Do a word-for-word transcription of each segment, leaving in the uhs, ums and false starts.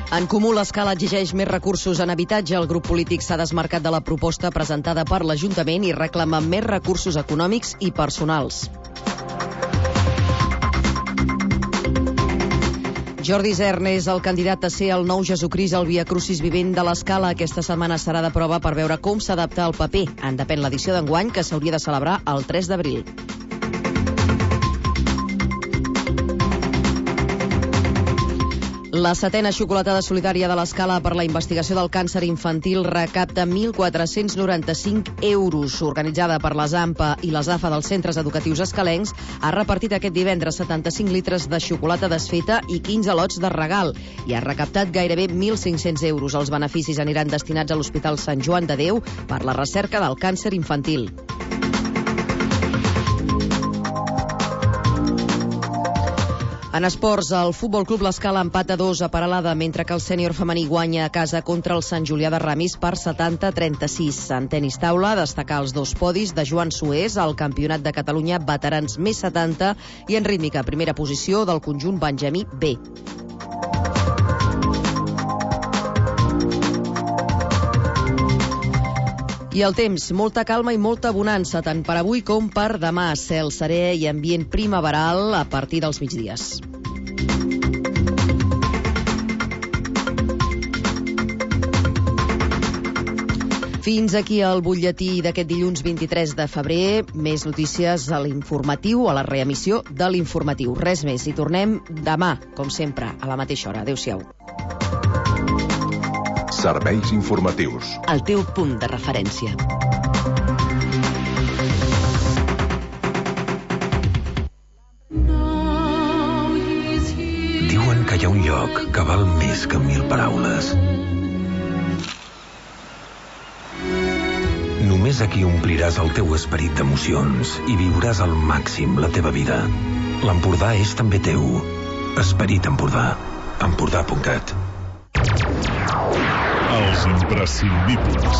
En Comú, l'Escala exigeix més recursos en habitatge. El grup polític s'ha desmarcat de la proposta presentada per l'Ajuntament i reclama més recursos econòmics i personals. Jordi Isern és el candidat a ser el nou Jesucrist al Via Crucis vivent de l'Escala. Aquesta setmana serà de prova per veure com s'adapta al paper. En depèn l'edició d'enguany, que s'hauria de celebrar el tres d'abril. La setena xocolatada solidària de l'Escala per la investigació del càncer infantil recapta mil quatre-cents noranta-cinc euros. Organitzada per les AMPA i les AFA dels centres educatius escalencs, ha repartit aquest divendres setanta-cinc litres de xocolata desfeta i quinze lots de regal i ha recaptat gairebé mil cinc-cents euros. Els beneficis aniran destinats a l'Hospital Sant Joan de Déu per la recerca del càncer infantil. En esports, el Futbol Club l'Escala empata dos a Peralada, mentre que el sènior femení guanya a casa contra el Sant Julià de Ramis per setanta a trenta-sis. En tenis taula, destacar els dos podis de Joan Sués al Campionat de Catalunya Veterans més setanta i en rítmica, primera posició del conjunt Benjamí B. I el temps, molta calma i molta bonança, tant per avui com per demà. Cel serè i ambient primaveral a partir dels migdies. Fins aquí el butlletí d'aquest dilluns vint-i-tres de febrer. Més notícies a l'informatiu, a la reemissió de l'informatiu. Res més, i tornem demà, com sempre, a la mateixa hora. Adéu-siau. Serveis informatius. El teu punt de referència. Diuen que hi ha un lloc que val més que mil paraules. Només aquí ompliràs el teu esperit d'emocions i viuràs al màxim la teva vida. L'Empordà és també teu. Esperit Empordà. Empordà punt cat. Els imprescindibles.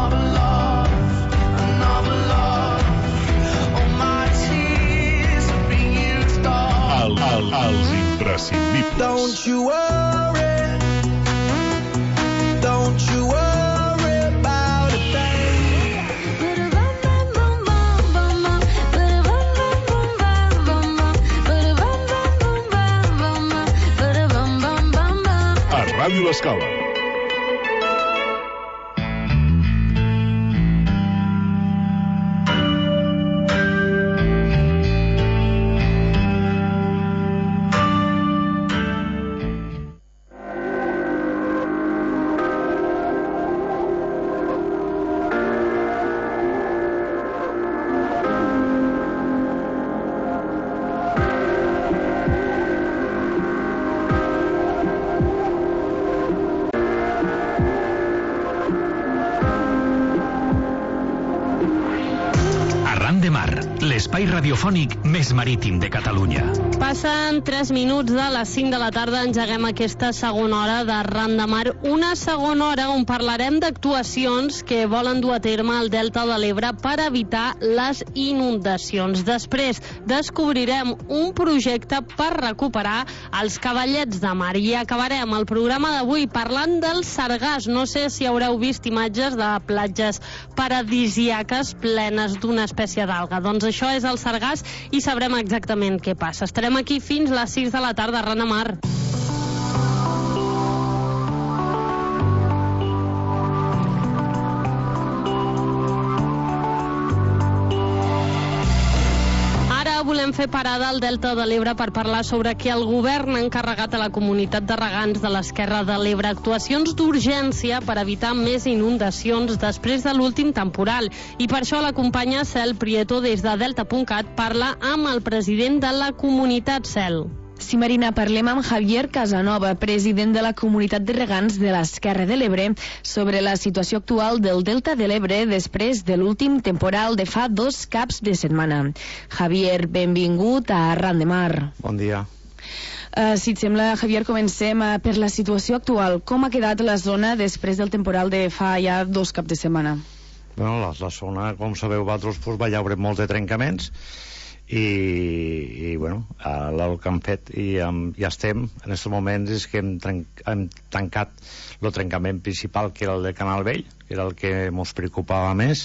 El, el, els imprescindibles. Don't you worry, don't you worry about a thing. A Ràdio l'Escala. L'espai radiofònic més marítim de Catalunya. Passen tres minuts de les cinc de la tarda, engeguem aquesta segona hora de Ran de Mar, una segona hora on parlarem d'actuacions que volen dur a terme al Delta de l'Ebre per evitar les inundacions. Després descobrirem un projecte per recuperar els cavallets de mar i acabarem el programa d'avui parlant del sargàs. No sé si haureu vist imatges de platges paradisíaques plenes d'una espècie d'alga. Doncs això és el sargàs i sabrem exactament què passa. Estarem aquí fins les sis de la tarda a Ran de Mar. Volem fer parada al Delta de l'Ebre per parlar sobre què el govern ha encarregat a la comunitat de regants de l'Esquerra de l'Ebre. Actuacions d'urgència per evitar més inundacions després de l'últim temporal. I per això l'acompanya Cel Prieto des de delta punt cat. Parla amb el president de la comunitat. Cel. Sí, Marina, parlem amb Javier Casanova, president de la comunitat de regants de l'Esquerra de l'Ebre, sobre la situació actual del Delta de l'Ebre després de l'últim temporal de fa dos caps de setmana. Javier, benvingut a Ran de Mar. Bon dia. Uh, si et sembla, Javier, comencem uh, per la situació actual. Com ha quedat la zona després del temporal de fa ja dos caps de setmana? Bueno, la, la zona, com sabeu vosaltres, pues, va haver molts de trencaments i, i bueno, el que hem fet i um, ja estem en aquests moments és que hem, trenc, hem tancat el trencament principal, que era el del Canal Vell, que era el que ens preocupava més,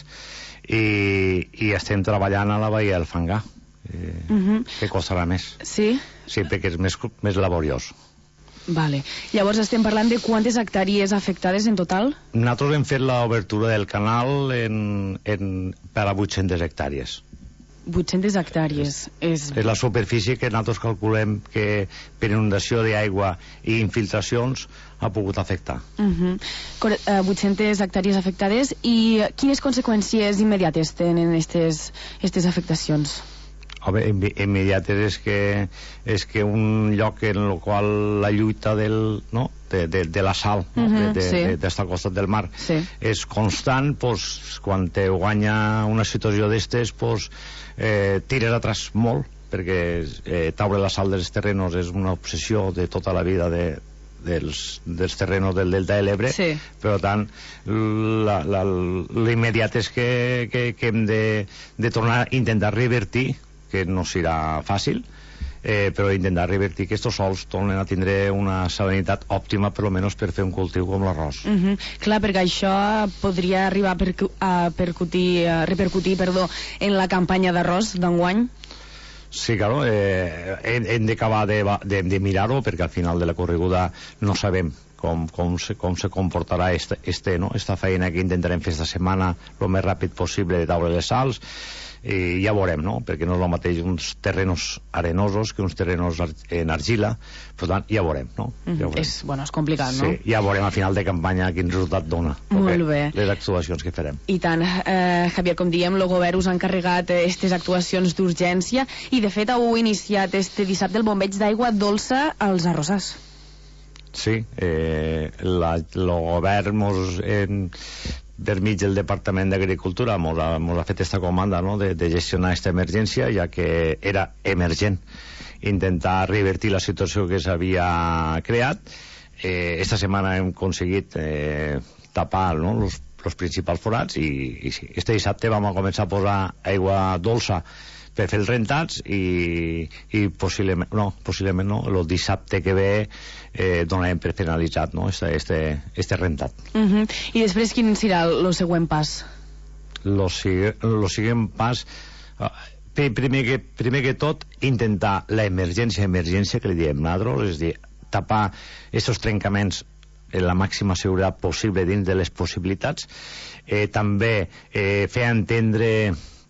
i, i estem treballant a la Baia del Fangar, eh, uh -huh. que costarà més. Sí? Sí, perquè és més, més laboriós. Vale. Llavors estem parlant de quantes hectàrees afectades en total? Nosaltres hem fet l'obertura del canal en, en, per a vuit-centes hectàrees. vuit-centes hectàrees. És... és la superfície que nosaltres calculem que per inundació d'aigua i infiltracions ha pogut afectar. Uh-huh. vuit-centes hectàrees afectades. I quines conseqüències immediates tenen aquestes afectacions? Home, immediates és que, és que un lloc en el qual la lluita del, no? de, de, de la sal, no? Uh-huh, de, de, sí. de, d'estar al costat del mar, sí. és constant, pues, quan te guanya una situació d'estes, pues, eh, tires atrás molt, perquè eh, taure la sal dels terrenos és una obsessió de tota la vida de, dels, dels terrenos del Delta de l'Ebre, sí. per tant l'immediat és que, que, que hem de, de tornar a intentar revertir, que no serà fàcil, eh, però intentar revertir que estos sols tornen a tindre una salinitat òptima, per almenys per fer un cultiu com l'arròs. Uh -huh. Clar, perquè això podria arribar a, percu a, percutir, a repercutir perdó, en la campanya d'arròs d'enguany? Sí, claro, eh, hem, hem d'acabar de, de, de mirar-ho, perquè al final de la correguda no sabem com, com, se, com se comportarà este, este, no? esta feina que intentarem fer esta setmana el més ràpid possible de taure les sals, i ja veurem, no? Perquè no és el mateix uns terrenos arenosos que uns terrenos en argila, per tant, ja veurem, no? Mm, ja veurem. És, bueno, és complicat, no? Sí, ja veurem a final de campanya quin resultat dona. Molt bé. Les actuacions que farem. I tant, eh, Javier, com diem, el govern us ha encarregat aquestes actuacions d'urgència i, de fet, heu iniciat este dissabte el bombeig d'aigua dolça als arrossars. Sí, eh, la, el govern mos... En, per mig del Departament d'Agricultura mos ha, mos ha fet aquesta comanda, no? de, de gestionar aquesta emergència, ja que era emergent intentar revertir la situació que s'havia creat. Eh, esta setmana hem aconseguit eh, tapar, no? los, los principals forats i, i sí, este dissabte vam a començar a posar aigua dolça per fer els rentats i, i possiblement, no, possiblement no, el dissabte que ve eh, donarem per finalitzat, no, este, este, este rentat. Uh -huh. I després quin serà el següent pas? El següent pas, eh, primer, que, primer que tot, intentar la emergència, emergència que li diem nosaltres, és a dir, tapar aquests trencaments en la màxima seguretat possible dins de les possibilitats, eh, també eh, fer entendre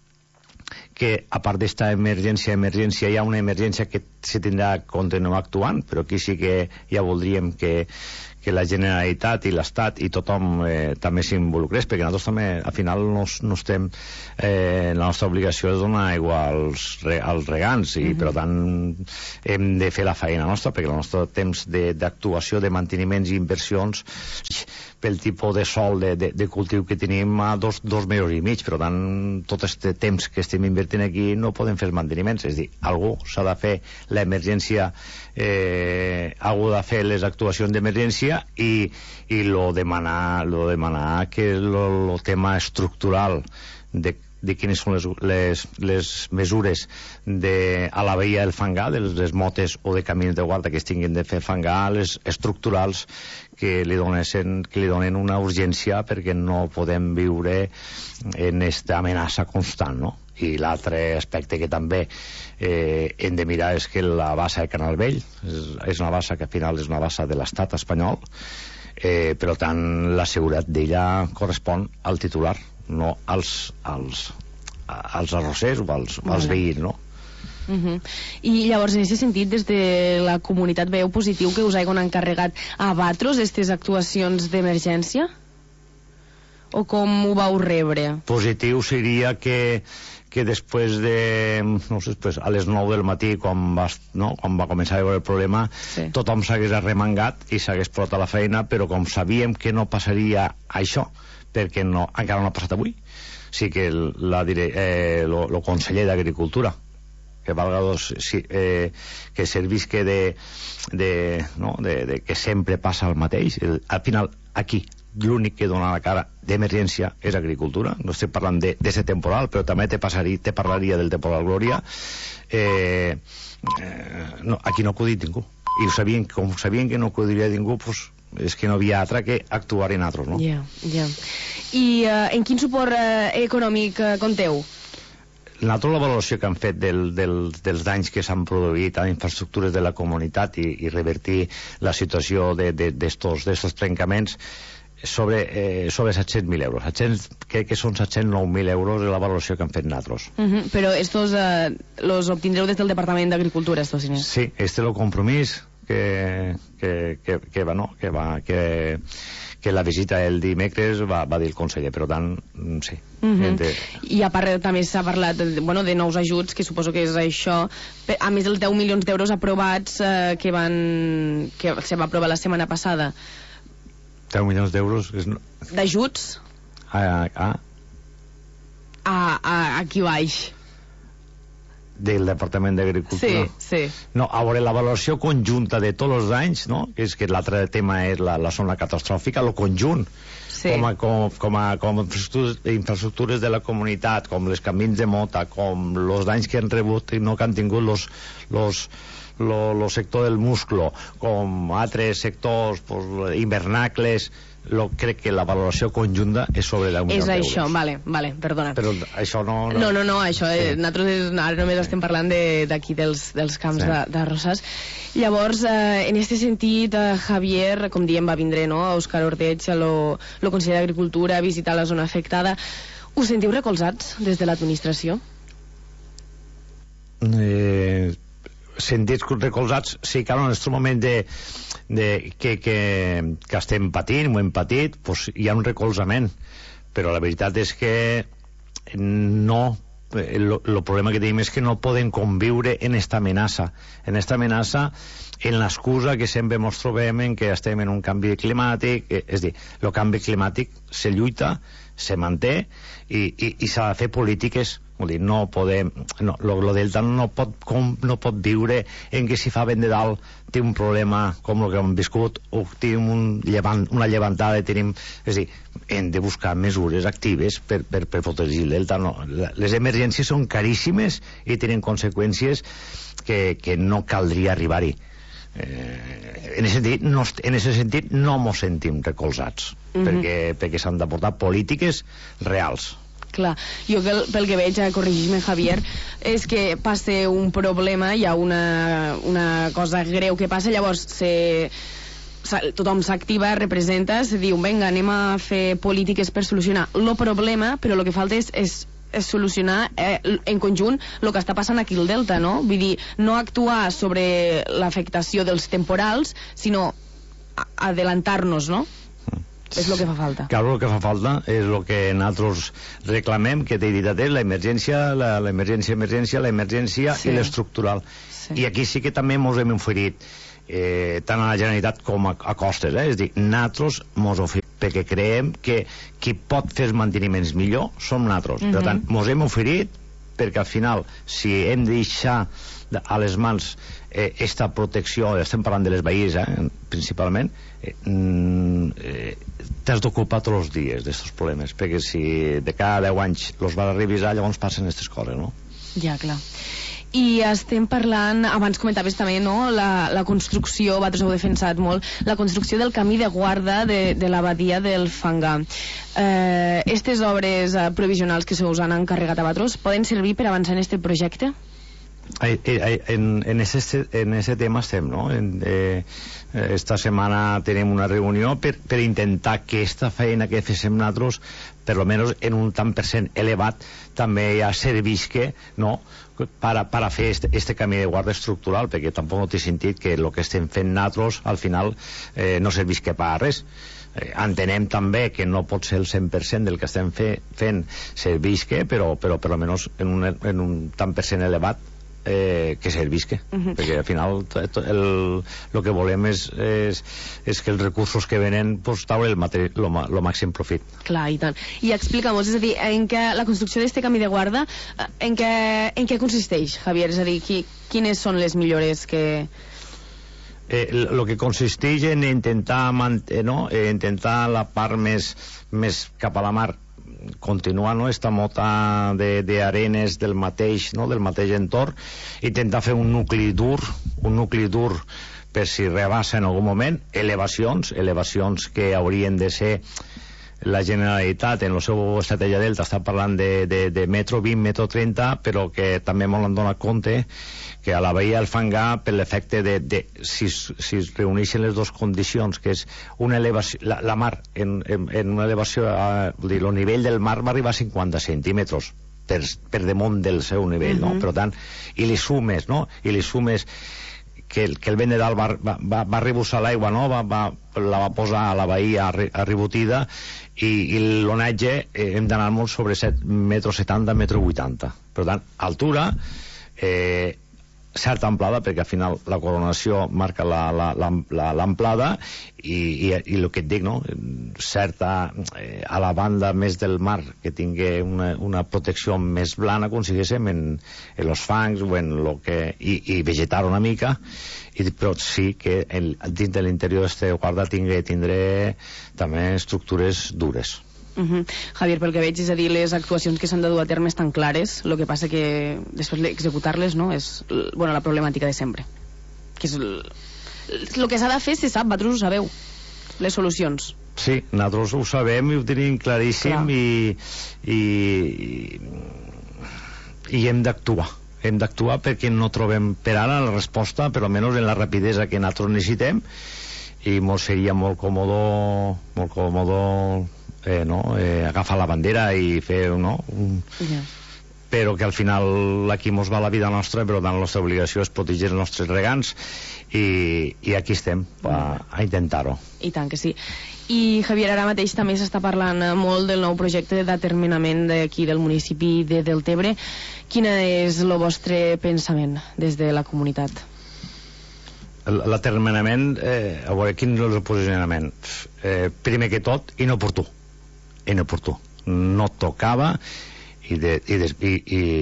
que a part d'esta emergència, emergència hi ha una emergència que se tindrà que continuar actuant, però aquí sí que ja voldríem que, que la Generalitat i l'Estat i tothom eh, també s'involucrés, perquè nosaltres també al final no, no estem eh, la nostra obligació és donar aigua als, als regants i mm-hmm. per tant hem de fer la feina nostra, perquè el nostre temps d'actuació, de, de manteniments i inversions pel tipus de sol de, de, de cultiu que tenim a dos, dos mesos i mig, per tant tot aquest temps que estem invertint aquí no podem fer els manteniments, és a dir, algú s'ha de fer l'emergència, eh, algú ha de fer les actuacions d'emergència i, i lo demanar, lo demanar que el tema estructural de de quines són les, les, les mesures de, a la Baia del Fangar, de les motes o de camins de guarda que es tinguin de fer fangar, les estructurals que li donessin, que li donen una urgència, perquè no podem viure en aquesta amenaça constant, no? I l'altre aspecte que també eh, hem de mirar és que la bassa de Canal Vell és, és una bassa que al final és una bassa de l'estat espanyol, eh, per tant la seguretat d'ella correspon al titular, no als, als, als arrossers o als, als veïns, no? Uh -huh. I llavors, en aquest sentit, des de la comunitat veieu positiu que us hagin encarregat a vosaltres aquestes actuacions d'emergència? O com ho vau rebre? Positiu seria que que després de, no sé, pues a les nou del matí, quan va, no, quan va començar a veure el problema, sí. tothom s'hagués arremangat i s'hagués portat a la feina, però com sabíem que no passaria això, perquè no, encara no ha passat avui, sí que el eh, conseller d'Agricultura, que valga dos, sí, eh, que servisca de, de, no, de, de que sempre passa el mateix, el, al final aquí l'únic que dona la cara d'emergència és agricultura. No estic parlant d'aquest temporal, però també te, passaria, te parlaria del temporal Glòria. Eh, eh, no, aquí no ha acudit ningú. I ho sabien, com sabien que no acudiria ningú, pues, és que no havia altre que actuar en altres, no? Ja, yeah, ja. Yeah. I uh, en quin suport uh, econòmic uh, compteu? Nosaltres la valoració que han fet del, del, dels danys que s'han produït a infraestructures de la comunitat i, i revertir la situació d'estos de, trencaments sobre, eh, sobre set-cents mil euros. set cents, crec que són set-cents nou mil euros la valoració que han fet nosaltres. Uh -huh. Però estos uh, los obtindreu des del Departament d'Agricultura, estos diners? Sí, este és el compromís que, que, que, que, va, no, que, va, que, que la visita el dimecres va, va dir el conseller, per tant, sí. Uh -huh. de... I a part també s'ha parlat de, bueno, de nous ajuts, que suposo que és això, a més dels deu milions d'euros aprovats eh, que van que se va aprovar la setmana passada. deu milions d'euros és... d'ajuts a, a... a, a aquí baix del Departament d'Agricultura. Sí, sí. No, a veure, la valoració conjunta de tots els danys, no? Que és que l'altre tema és la, la zona catastròfica, el conjunt, sí. com, a, com, com, a, com a infraestructures, infraestructures de la comunitat, com les camins de mota, com els danys que han rebut i no que han tingut los, los, lo, lo sector del musclo, com altres sectors, pues, invernacles, lo, crec que la valoració conjunta és sobre deu milions d'euros. És això, vale, vale, perdona. Però això no... No, no, no, això, sí. eh, nosaltres ara només sí. estem parlant d'aquí de, dels, dels camps sí. de, de Rosàs. Llavors, eh, en aquest sentit, eh, Javier, com diem, va vindre, no?, a Òscar Ordeig, a lo, lo conseller d'Agricultura, a visitar la zona afectada. Us sentiu recolzats des de l'administració? Eh... sentits recolzats, sí, clar, en aquest moment de, de, que, que, que estem patint, ho hem patit, pues, hi ha un recolzament, però la veritat és que no, el, el problema que tenim és que no podem conviure en esta amenaça, en esta amenaça, en l'excusa que sempre ens trobem en que estem en un canvi climàtic, és a dir, el canvi climàtic se lluita, se manté i, i, i s'ha de fer polítiques. Vull dir, no podem, no, lo, lo delta no pot, com, no pot viure en que si fa vent de dalt té un problema com el que hem viscut o tenim un llevant, una llevantada i tenim, és a dir, hem de buscar mesures actives per, per, per protegir el delta. No. Les emergències són caríssimes i tenen conseqüències que, que no caldria arribar-hi. Eh, en aquest sentit no, en aquest sentit no mos sentim recolzats, mm-hmm. perquè, perquè s'han d'aportar polítiques reals. Clar, jo que, pel que veig, corregeix-me Javier, és que passa un problema, hi ha una, una cosa greu que passa, llavors se, tothom s'activa, representa, se diu, vinga, anem a fer polítiques per solucionar el problema, però el que falta és, és, és solucionar eh, en conjunt el que està passant aquí al Delta, no? Vull dir, no actuar sobre l'afectació dels temporals, sinó adelantar-nos, no? És el que fa falta. Clar, el que fa falta és el que nosaltres reclamem, que t'he dit a tu, l'emergència, l'emergència, emergència, l'emergència sí. i l'estructural. Sí. I aquí sí que també ens hem oferit, eh, tant a la Generalitat com a, a costes, eh? És a dir, nosaltres ens oferim, perquè creiem que qui pot fer els manteniments millor som nosaltres. Mm-hmm. Per tant, ens hem oferit perquè al final, si hem de deixar a les mans eh, esta protecció, estem parlant de les veïnes, eh, principalment, eh, eh, t'has d'ocupar tots els dies d'aquests problemes, perquè si de cada deu anys els vas a revisar, llavors passen aquestes coses, no? Ja, clar. I estem parlant, abans comentaves també, no?, la, la construcció, vosaltres heu defensat molt, la construcció del camí de guarda de, de la badia del Fangar. Eh, estes obres eh, provisionals que se us han encarregat a vosaltres poden servir per avançar en este projecte? En, en, ese, en ese tema estem, no? En, eh, esta setmana tenim una reunió per, per intentar que esta feina que féssim nosaltres, per lo menos en un tant per cent elevat, també ja servisque, no?, para, para fer este, este camí de guarda estructural, perquè tampoc no té sentit que el que estem fent nosaltres al final eh, no servisque per a res. Eh, entenem també que no pot ser el cent per cent del que estem fe, fent servisque, però, però per almenys en un, en un tant per cent elevat eh, que servisque, uh-huh. perquè al final el, el, el que volem és, és, és que els recursos que venen pues, taure el, el, el màxim profit. Clar, i tant. I explica'm-nos, és a dir, en què la construcció d'este camí de guarda, en què, en què consisteix, Javier? És a dir, qui, quines són les millores que... el eh, que consisteix en intentar mantenir, no? eh, intentar la part més, més cap a la mar continuar, no? Esta mota d'arenes del mateix, no? Del mateix entorn, intentar fer un nucli dur, un nucli dur per si rebassa en algun moment, elevacions, elevacions que haurien de ser la Generalitat en el seu estratègia delta està parlant de, de, de metro vint, metro trenta, però que també molt en dona compte que a la Baia del Fangar, per l'efecte de, de si, si es reuneixen les dues condicions, que és una elevació, la, la mar en, en, en una elevació, a, dir, el nivell del mar va arribar a cinquanta centímetres per, per damunt del seu nivell, uh-huh. no? Per tant, i li sumes, no? I li sumes que el, que el vent de dalt va, va, va, va rebussar l'aigua, no? Va, va, la va posar a la Baia arribotida, i, i l'onatge eh, hem d'anar molt sobre set metres setanta, metro vuitanta. Per tant, altura, eh, certa amplada, perquè al final la coronació marca l'amplada, i, i, i el que et dic, no? Certa, eh, a la banda més del mar, que tingui una, una protecció més blana, aconseguíssim en, en los fangs o en lo que, i, i vegetar una mica, i, però sí que el, dins de l'interior d'este guarda tindré, tindré també estructures dures. Uh-huh. Javier, pel que veig, és a dir, les actuacions que s'han de dur a terme estan clares, el que passa que després executar-les, no?, és, bueno, la problemàtica de sempre, que és el, el que s'ha de fer se sap, vosaltres ho sabeu, les solucions. Sí, nosaltres ho sabem i ho tenim claríssim. Clar. i, i i hem d'actuar hem d'actuar perquè no trobem per ara la resposta, per almenys en la rapidesa que nosaltres necessitem, i molt seria molt còmodo molt còmodo Eh, no? eh, agafar la bandera i fer, no? Un... Yeah. Però que al final aquí mos va la vida nostra, però tant la nostra obligació és protegir els nostres regants, i, i aquí estem a, a intentar-ho. I tant que sí. I Javier, ara mateix també s'està parlant molt del nou projecte determinament d'aquí del municipi de Deltebre. Quin és el vostre pensament des de la comunitat? L'atermenament, eh, a veure, quin és el posicionament? Eh, primer que tot, inoportú. Inoportú. No tocava, i, de, i, de, i,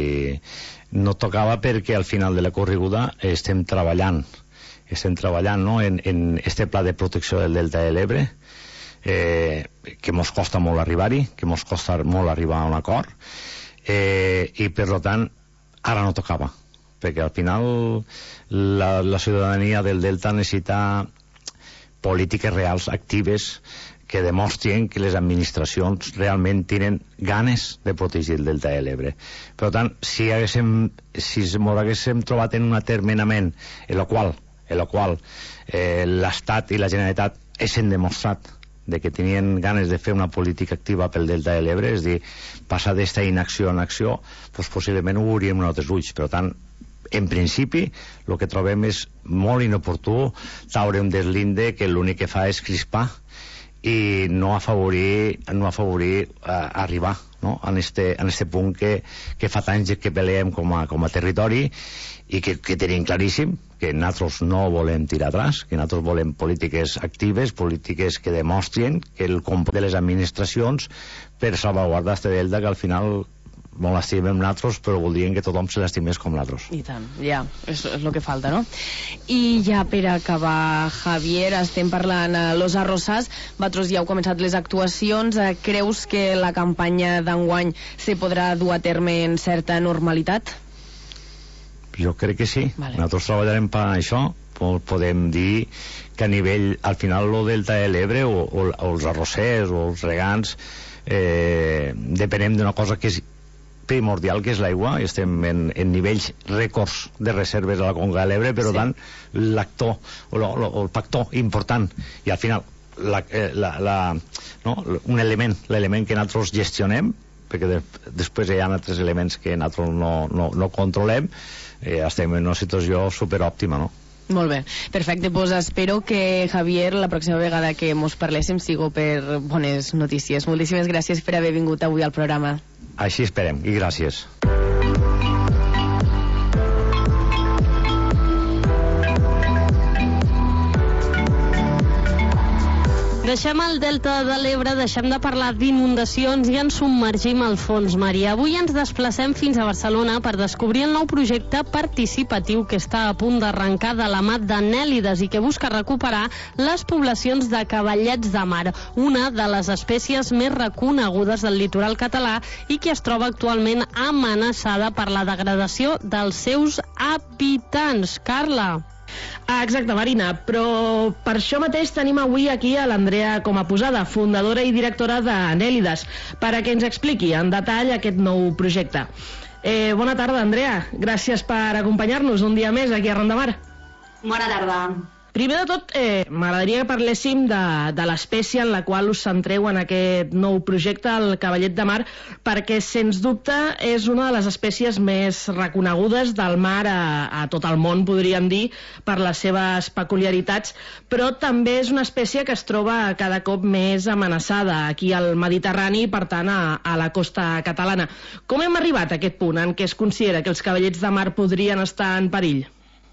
i no tocava perquè al final de la correguda estem treballant, estem treballant, no?, en, en este pla de protecció del Delta de l'Ebre, eh, que mos costa molt arribar-hi, que mos costa molt arribar a un acord, eh, i per tant, ara no tocava, perquè al final la, la ciutadania del Delta necessita polítiques reals, actives, que demostren que les administracions realment tenen ganes de protegir el Delta de l'Ebre. Per tant, si haguéssim, si ens haguéssim trobat en un atermenament en el qual, en el qual eh, l'Estat i la Generalitat haguessin demostrat de que tenien ganes de fer una política activa pel Delta de l'Ebre, és a dir, passar d'esta inacció en acció, doncs possiblement ho veuríem en altres ulls. Per tant, en principi, el que trobem és molt inoportú traure un deslinde que l'únic que fa és crispar i no afavorir, no afavorir uh, arribar, no?, en este, en este punt que, que fa anys que peleem com a, com a territori, i que, que tenim claríssim que nosaltres no volem tirar atrás, que nosaltres volem polítiques actives, polítiques que demostren que el compromís de les administracions per salvaguardar este delta, que al final molt l'estimem nosaltres, però voldrien que tothom se l'estimés com nosaltres. I tant, ja, és, és el que falta, no? I ja per acabar, Javier, estem parlant a Los Arrossars, vosaltres ja heu començat les actuacions, creus que la campanya d'enguany se podrà dur a terme en certa normalitat? Jo crec que sí, vale. Nosaltres treballarem per això, podem dir que a nivell, al final, lo Delta de l'Ebre o, o, o els arrossers o els regants, eh, depenem d'una cosa que és primordial, que és l'aigua, i estem en, en nivells rècords de reserves a la conca de l'Ebre, per sí. Tant, l'actor o, lo, lo, el factor important, i al final la, la, la, no? un element, l'element que nosaltres gestionem, perquè de, després hi ha altres elements que nosaltres no, no, no controlem, eh, estem en una situació superòptima, no? Molt bé, perfecte, doncs espero que, Javier, la pròxima vegada que mos parléssim sigo per bones notícies. Moltíssimes gràcies per haver vingut avui al programa. Així esperem, i gràcies. Deixem el Delta de l'Ebre, deixem de parlar d'inundacions i ens submergim al fons marí. Avui ens desplacem fins a Barcelona per descobrir el nou projecte participatiu que està a punt d'arrencar de la mà d'Anèlides i que busca recuperar les poblacions de cavallets de mar, una de les espècies més reconegudes del litoral català i que es troba actualment amenaçada per la degradació dels seus habitants. Carla. Ah, exacte, Marina, però per això mateix tenim avui aquí a l'Andrea Comaposada, fundadora i directora d'Anèlides, per a que ens expliqui en detall aquest nou projecte. Eh, bona tarda, Andrea. Gràcies per acompanyar-nos un dia més aquí a Ronda Mar. Bona tarda. Primer de tot, eh, m'agradaria que parléssim de, de l'espècie en la qual us centreu en aquest nou projecte, el cavallet de mar, perquè, sens dubte, és una de les espècies més reconegudes del mar a, a tot el món, podríem dir, per les seves peculiaritats, però també és una espècie que es troba cada cop més amenaçada aquí al Mediterrani i, per tant, a, a la costa catalana. Com hem arribat a aquest punt en què es considera que els cavallets de mar podrien estar en perill?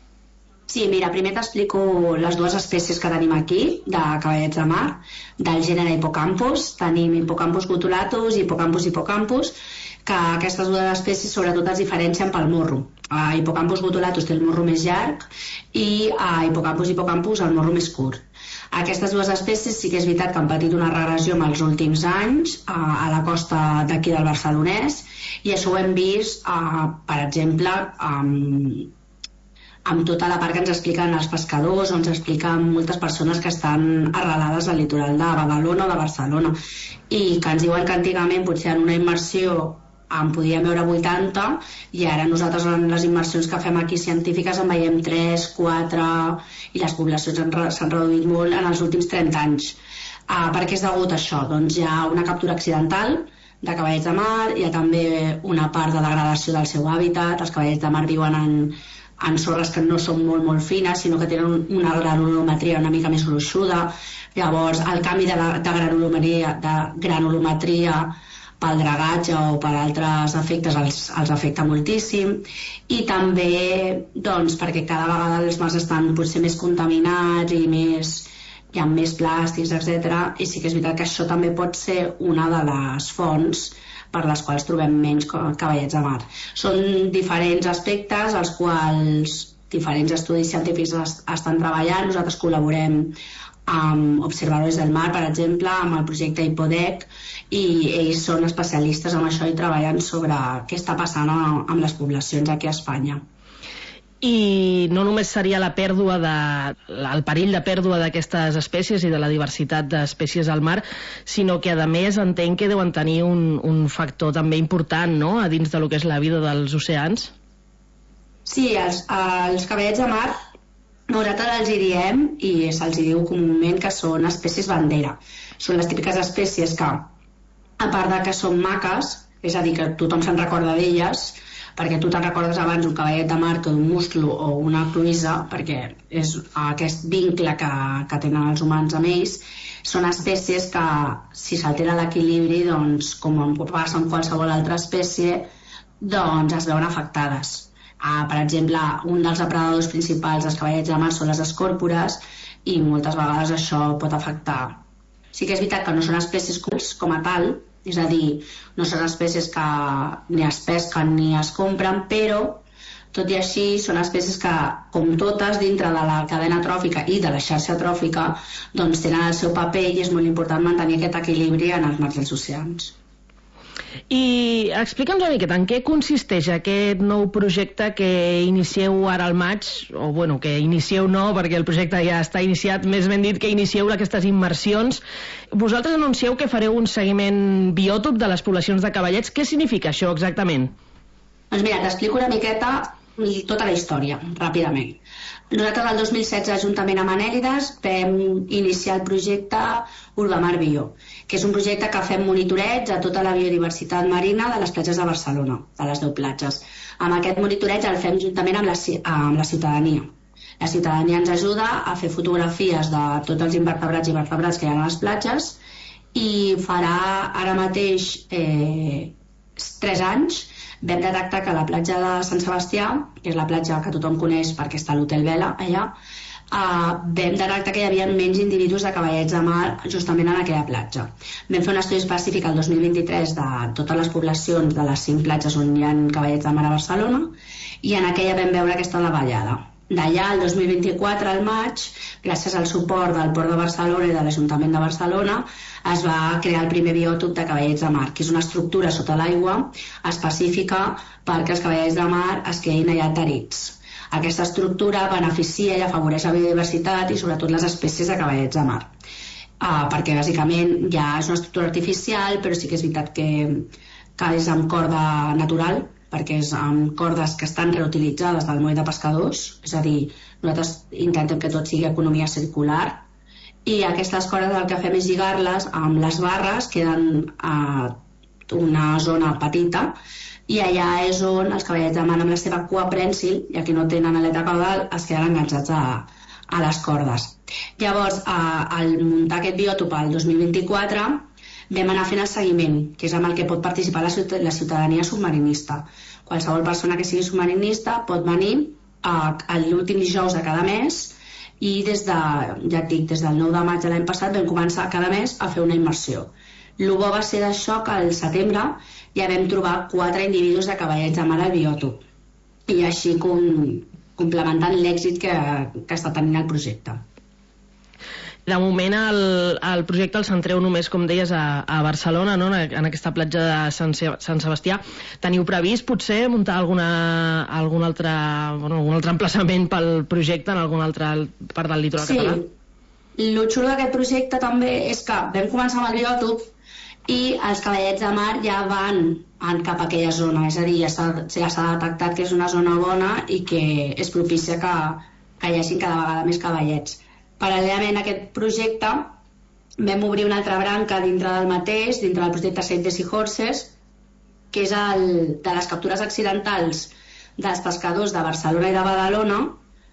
Sí, mira, primer t'explico les dues espècies que tenim aquí, de cavallets de mar, del gènere Hippocampus. Tenim Hippocampus gutulatus i Hippocampus hippocampus, que aquestes dues espècies sobretot es diferencien pel morro. Uh, Hippocampus gutulatus té el morro més llarg i uh, Hippocampus hippocampus el morro més curt. Aquestes dues espècies sí que és veritat que han patit una regressió en els últims anys uh, a la costa d'aquí del Barcelonès, i això ho hem vist, uh, per exemple, um, amb tota la part que ens expliquen els pescadors o ens expliquen moltes persones que estan arrelades al litoral de Badalona o de Barcelona i que ens diuen que antigament potser en una immersió en podíem veure vuitanta i ara nosaltres en les immersions que fem aquí científiques en veiem tres, quatre i les poblacions s'han reduït molt en els últims trenta anys. Uh, per què és degut a això? Doncs hi ha una captura accidental de cavallets de mar, hi ha també una part de degradació del seu hàbitat. Els cavallets de mar viuen en en sorres que no són molt, molt fines, sinó que tenen una granulometria una mica més gruixuda. Llavors, el canvi de, la, de, granulometria, de granulometria pel dragatge o per altres efectes els, els afecta moltíssim. I també, doncs, perquè cada vegada els mars estan potser més contaminats i més, hi ha més plàstics, etcètera. I sí que és veritat que això també pot ser una de les fonts per les quals trobem menys cavallets de mar. Són diferents aspectes als quals diferents estudis científics estan treballant. Nosaltres col·laborem amb observadors del mar, per exemple, amb el projecte Hippodec, i ells són especialistes en això i treballen sobre què està passant amb les poblacions aquí a Espanya. I no només seria la pèrdua de, el perill de pèrdua d'aquestes espècies i de la diversitat d'espècies al mar, sinó que a més entenc que deuen tenir un, un factor també important, no?, a dins de lo que és la vida dels oceans. Sí, els, els cavallets de mar nosaltres els hi diem i se'ls diu comúment que són espècies bandera. Són les típiques espècies que, a part de que són maques, és a dir, que tothom se'n recorda d'elles, perquè tu te'n recordes abans un cavallet de mar que un musclo o una cloïssa, perquè és aquest vincle que, que tenen els humans amb ells. Són espècies que, si s'altera l'equilibri, doncs, com passa amb qualsevol altra espècie, doncs es veuen afectades. Uh, per exemple, un dels depredadors principals dels cavallets de mar són les escòrpores i moltes vegades això pot afectar. Sí que és veritat que no són espècies com a tal, és a dir, no són espècies que ni es pesquen ni es compren, però tot i així són espècies que, com totes dintre de la cadena tròfica i de la xarxa tròfica, doncs tenen el seu paper i és molt important mantenir aquest equilibri en els mars dels oceans. I explica'ns una miqueta en què consisteix aquest nou projecte que inicieu ara al maig, o bueno, que inicieu no, perquè el projecte ja està iniciat, més ben dit que inicieu aquestes immersions. Vosaltres anuncieu que fareu un seguiment biòtop de les poblacions de cavallets. Què significa això exactament? Doncs mira, t'explico una miqueta tota la història, ràpidament. Nosaltres el dos mil setze, juntament amb Anèlides, vam iniciar el projecte Urbamar Bio, que és un projecte que fem monitoreig a tota la biodiversitat marina de les platges de Barcelona, de les deu platges. Amb aquest monitoreig el fem juntament amb la, amb la ciutadania. La ciutadania ens ajuda a fer fotografies de tots els invertebrats i vertebrats que hi ha a les platges i farà ara mateix eh, tres anys vam detectar que la platja de Sant Sebastià, que és la platja que tothom coneix perquè està a l'Hotel Vela allà, Uh, vam detectar que hi havia menys individus de cavallets de mar justament en aquella platja. Vam fer un estudi específic el dos mil vint-i-tres de totes les poblacions de les cinc platges on hi ha cavallets de mar a Barcelona, i en aquella vam veure aquesta davallada. D'allà, el dos mil vint-i-quatre, al maig, gràcies al suport del Port de Barcelona i de l'Ajuntament de Barcelona, es va crear el primer biòtop de cavallets de mar, que és una estructura sota l'aigua específica perquè els cavallets de mar es quedin allà adherits. Aquesta estructura beneficia i afavoreix la biodiversitat i sobretot les espècies de cavallets de mar. Uh, perquè bàsicament ja és una estructura artificial, però sí que és veritat que, que és amb corda natural, perquè és amb cordes que estan reutilitzades del moll de pescadors, és a dir, nosaltres intentem que tot sigui economia circular, i aquestes cordes el que fem és lligar-les amb les barres, queden a una zona petita, i allà és on els cavallets de mar amb la seva cua prènsil, ja que no tenen aleta caudal, es queden enganxats a, a les cordes. Llavors, a, al muntar aquest biòtop el dos mil vint-i-quatre, vam anar fent el seguiment, que és amb el que pot participar la, ciut la ciutadania submarinista. Qualsevol persona que sigui submarinista pot venir l'últim dijous de cada mes, i des de, ja et dic, des del nou de maig de l'any passat vam començar cada mes a fer una immersió. El bo va ser d'això que al setembre ja vam trobar quatre individus de cavallets de mar al biòtop, i així com, complementant l'èxit que, que està tenint el projecte. De moment el, el projecte el centreu només, com deies, a, a Barcelona, no? En aquesta platja de Sant, Sant Sebastià. Teniu previst potser muntar alguna, algun, altre, bueno, algun altre emplaçament pel projecte en alguna altra part del litoral sí. català? Sí, el xulo d'aquest projecte també és que vam començar amb el biòtop i els cavallets de mar ja van en cap a aquella zona, és a dir, ja s'ha ja detectat que és una zona bona i que és propícia que, que hi hagi cada vegada més cavallets. Paral·lelament a aquest projecte vam obrir una altra branca dintre del mateix, dintre del projecte Save the Seahorses, que és el de les captures accidentals dels pescadors de Barcelona i de Badalona.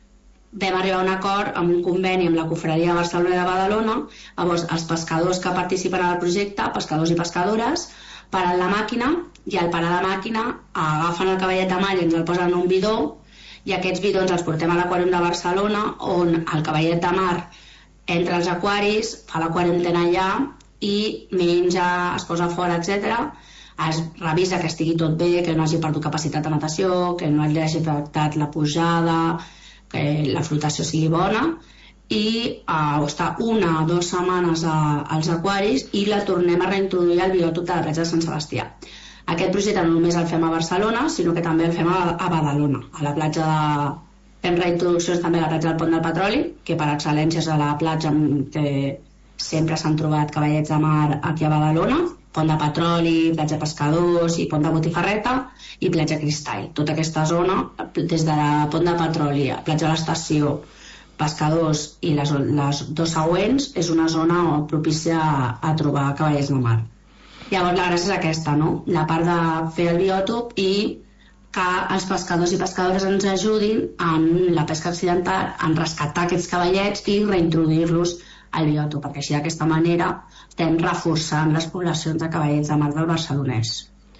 Vam arribar a un acord amb un conveni amb la Cofradia de Barcelona i de Badalona. Llavors, els pescadors que participen al projecte, pescadors i pescadores, paren la màquina, i al parar la màquina agafen el cavallet de mar i ens el posen en un bidó, i aquests bidons els portem a l'aquàrium de Barcelona, on el cavallet de mar entra als aquaris, fa la quarantena allà i menja, es posa fora, etcètera. Es revisa que estigui tot bé, que no hagi perdut capacitat de natació, que no hagi afectat la pujada, que la flotació sigui bona, i uh, està una o dues setmanes a, als aquaris i la tornem a reintroduir al biòtop de la platja de Sant Sebastià. Aquest projecte no només el fem a Barcelona, sinó que també el fem a, a Badalona, a la platja de... Fem reintroduccions també a la platja del Pont del Petroli, que per excel·lència és a la platja que sempre s'han trobat cavallets de mar aquí a Badalona, Pont de Petroli, platja de Pescadors i Pont de Botifarreta i platja Cristall. Tota aquesta zona, des de la Pont de Petroli, platja de l'Estació, Pescadors i les, les dos següents, és una zona propícia a, a trobar cavallets de mar. Llavors la gràcia és aquesta, no? La part de fer el biòtop i que els pescadors i pescadores ens ajudin en la pesca accidental, en rescatar aquests cavallets i reintroduir-los al biòtop, perquè així d'aquesta manera estem reforçant les poblacions de cavallets de mar del barcelonès.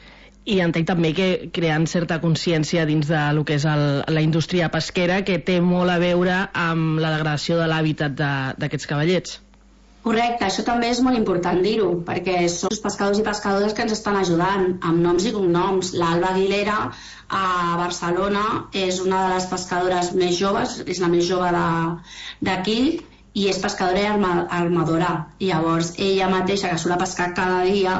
I entenc també que creant certa consciència dins de lo que és el, la indústria pesquera, que té molt a veure amb la degradació de l'hàbitat d'aquests cavallets. Correcte, això també és molt important dir-ho, perquè són els pescadors i pescadores que ens estan ajudant, amb noms i cognoms. L'Alba Aguilera, a Barcelona, és una de les pescadores més joves, és la més jove d'aquí, i és pescadora i armadora. I llavors ella mateixa, que surt a pescar cada dia,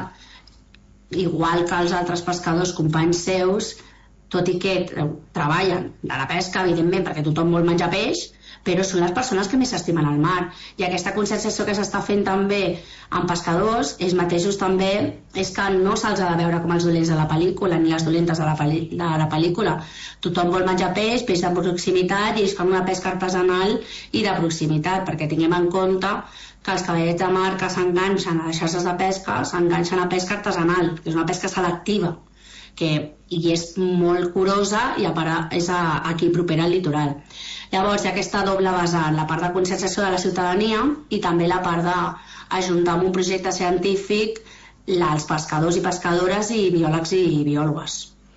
igual que els altres pescadors, companys seus, tot i que treballen de la pesca, evidentment, perquè tothom vol menjar peix, però són les persones que més s'estimen al mar. I aquesta conscienciació que s'està fent també amb pescadors, ells mateixos també, és que no se'ls ha de veure com els dolents de la pel·lícula, ni les dolentes de la, de la pel·lícula. Tothom vol menjar peix, peix de proximitat, i ells fan una pesca artesanal i de proximitat, perquè tinguem en compte que els cavallets de mar que s'enganxen a les xarxes de pesca s'enganxen a pesca artesanal, que és una pesca selectiva, que i és molt curosa i a part és a, aquí propera al litoral. Llavors hi ha aquesta doble vessant, la part de conscienciació de la ciutadania i també la part d'ajuntar amb un projecte científic els pescadors i pescadores i biòlegs i biòlogues.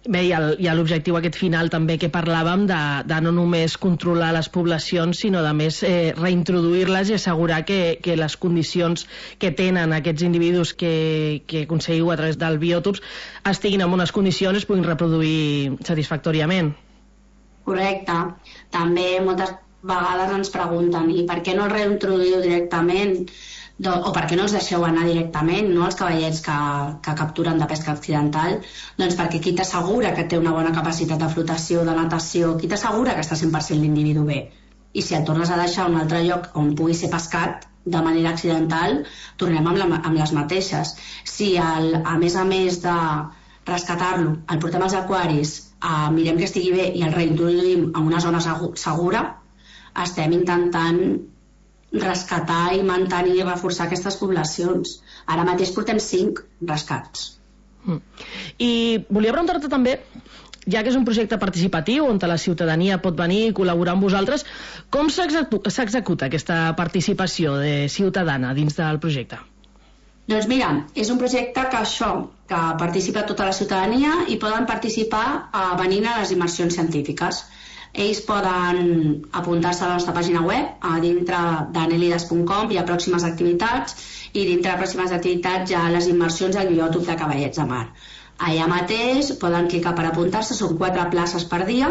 Bé, hi ha l'objectiu aquest final també que parlàvem de, de no només controlar les poblacions, sinó de més eh, reintroduir-les i assegurar que, que les condicions que tenen aquests individus que, que aconseguiu a través del biòtops estiguin en unes condicions i es puguin reproduir satisfactòriament. Correcte. També moltes vegades ens pregunten i per què no el reintroduïu directament? O per què no els deixeu anar directament, no, els cavallets que, que capturen de pesca accidental? Doncs perquè qui t'assegura que té una bona capacitat de flotació, de natació, qui t'assegura que està cent per cent l'individu bé? I si el tornes a deixar a un altre lloc on pugui ser pescat de manera accidental, tornem amb, la, amb les mateixes. Si el, a més a més de rescatar-lo, el portem als aquaris, eh, mirem que estigui bé i el reintroduïm en una zona segura, estem intentant rescatar i mantenir i reforçar aquestes poblacions. Ara mateix portem cinc rescats. Mm. I volia preguntar-te també, ja que és un projecte participatiu on la ciutadania pot venir i col·laborar amb vosaltres, com s'executa aquesta participació de ciutadana dins del projecte? Doncs mira, és un projecte que això, que participa tota la ciutadania i poden participar eh, venint a les immersions científiques. Ells poden apuntar-se a la nostra pàgina web, a dintre d'anelides punt com hi ha pròximes activitats i dintre de pròximes activitats hi ha les immersions al biòtop de Cavallets de Mar. Allà mateix poden clicar per apuntar-se, són quatre places per dia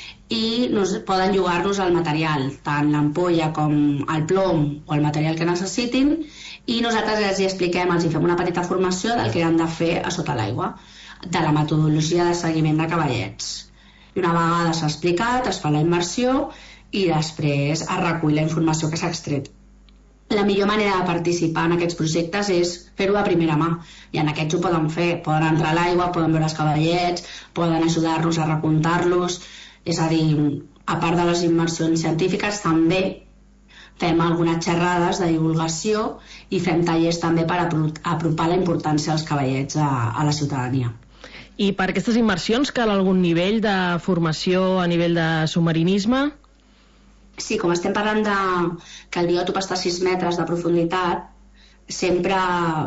i nos, poden llogar-nos el material, tant l'ampolla com el plom o el material que necessitin i nosaltres els hi expliquem, els hi fem una petita formació del que han de fer a sota l'aigua, de la metodologia de seguiment de cavallets. I una vegada s'ha explicat, es fa la immersió i després es recull la informació que s'ha extret. La millor manera de participar en aquests projectes és fer-ho a primera mà. I en aquests ho poden fer. Poden entrar a l'aigua, poden veure els cavallets, poden ajudar-los a recontar-los. És a dir, a part de les immersions científiques, també fem algunes xerrades de divulgació i fem tallers també per apropar la importància dels cavallets a, a la ciutadania. I per aquestes immersions cal algun nivell de formació a nivell de submarinisme? Sí, com estem parlant de que el biòtop està a sis metres de profunditat, sempre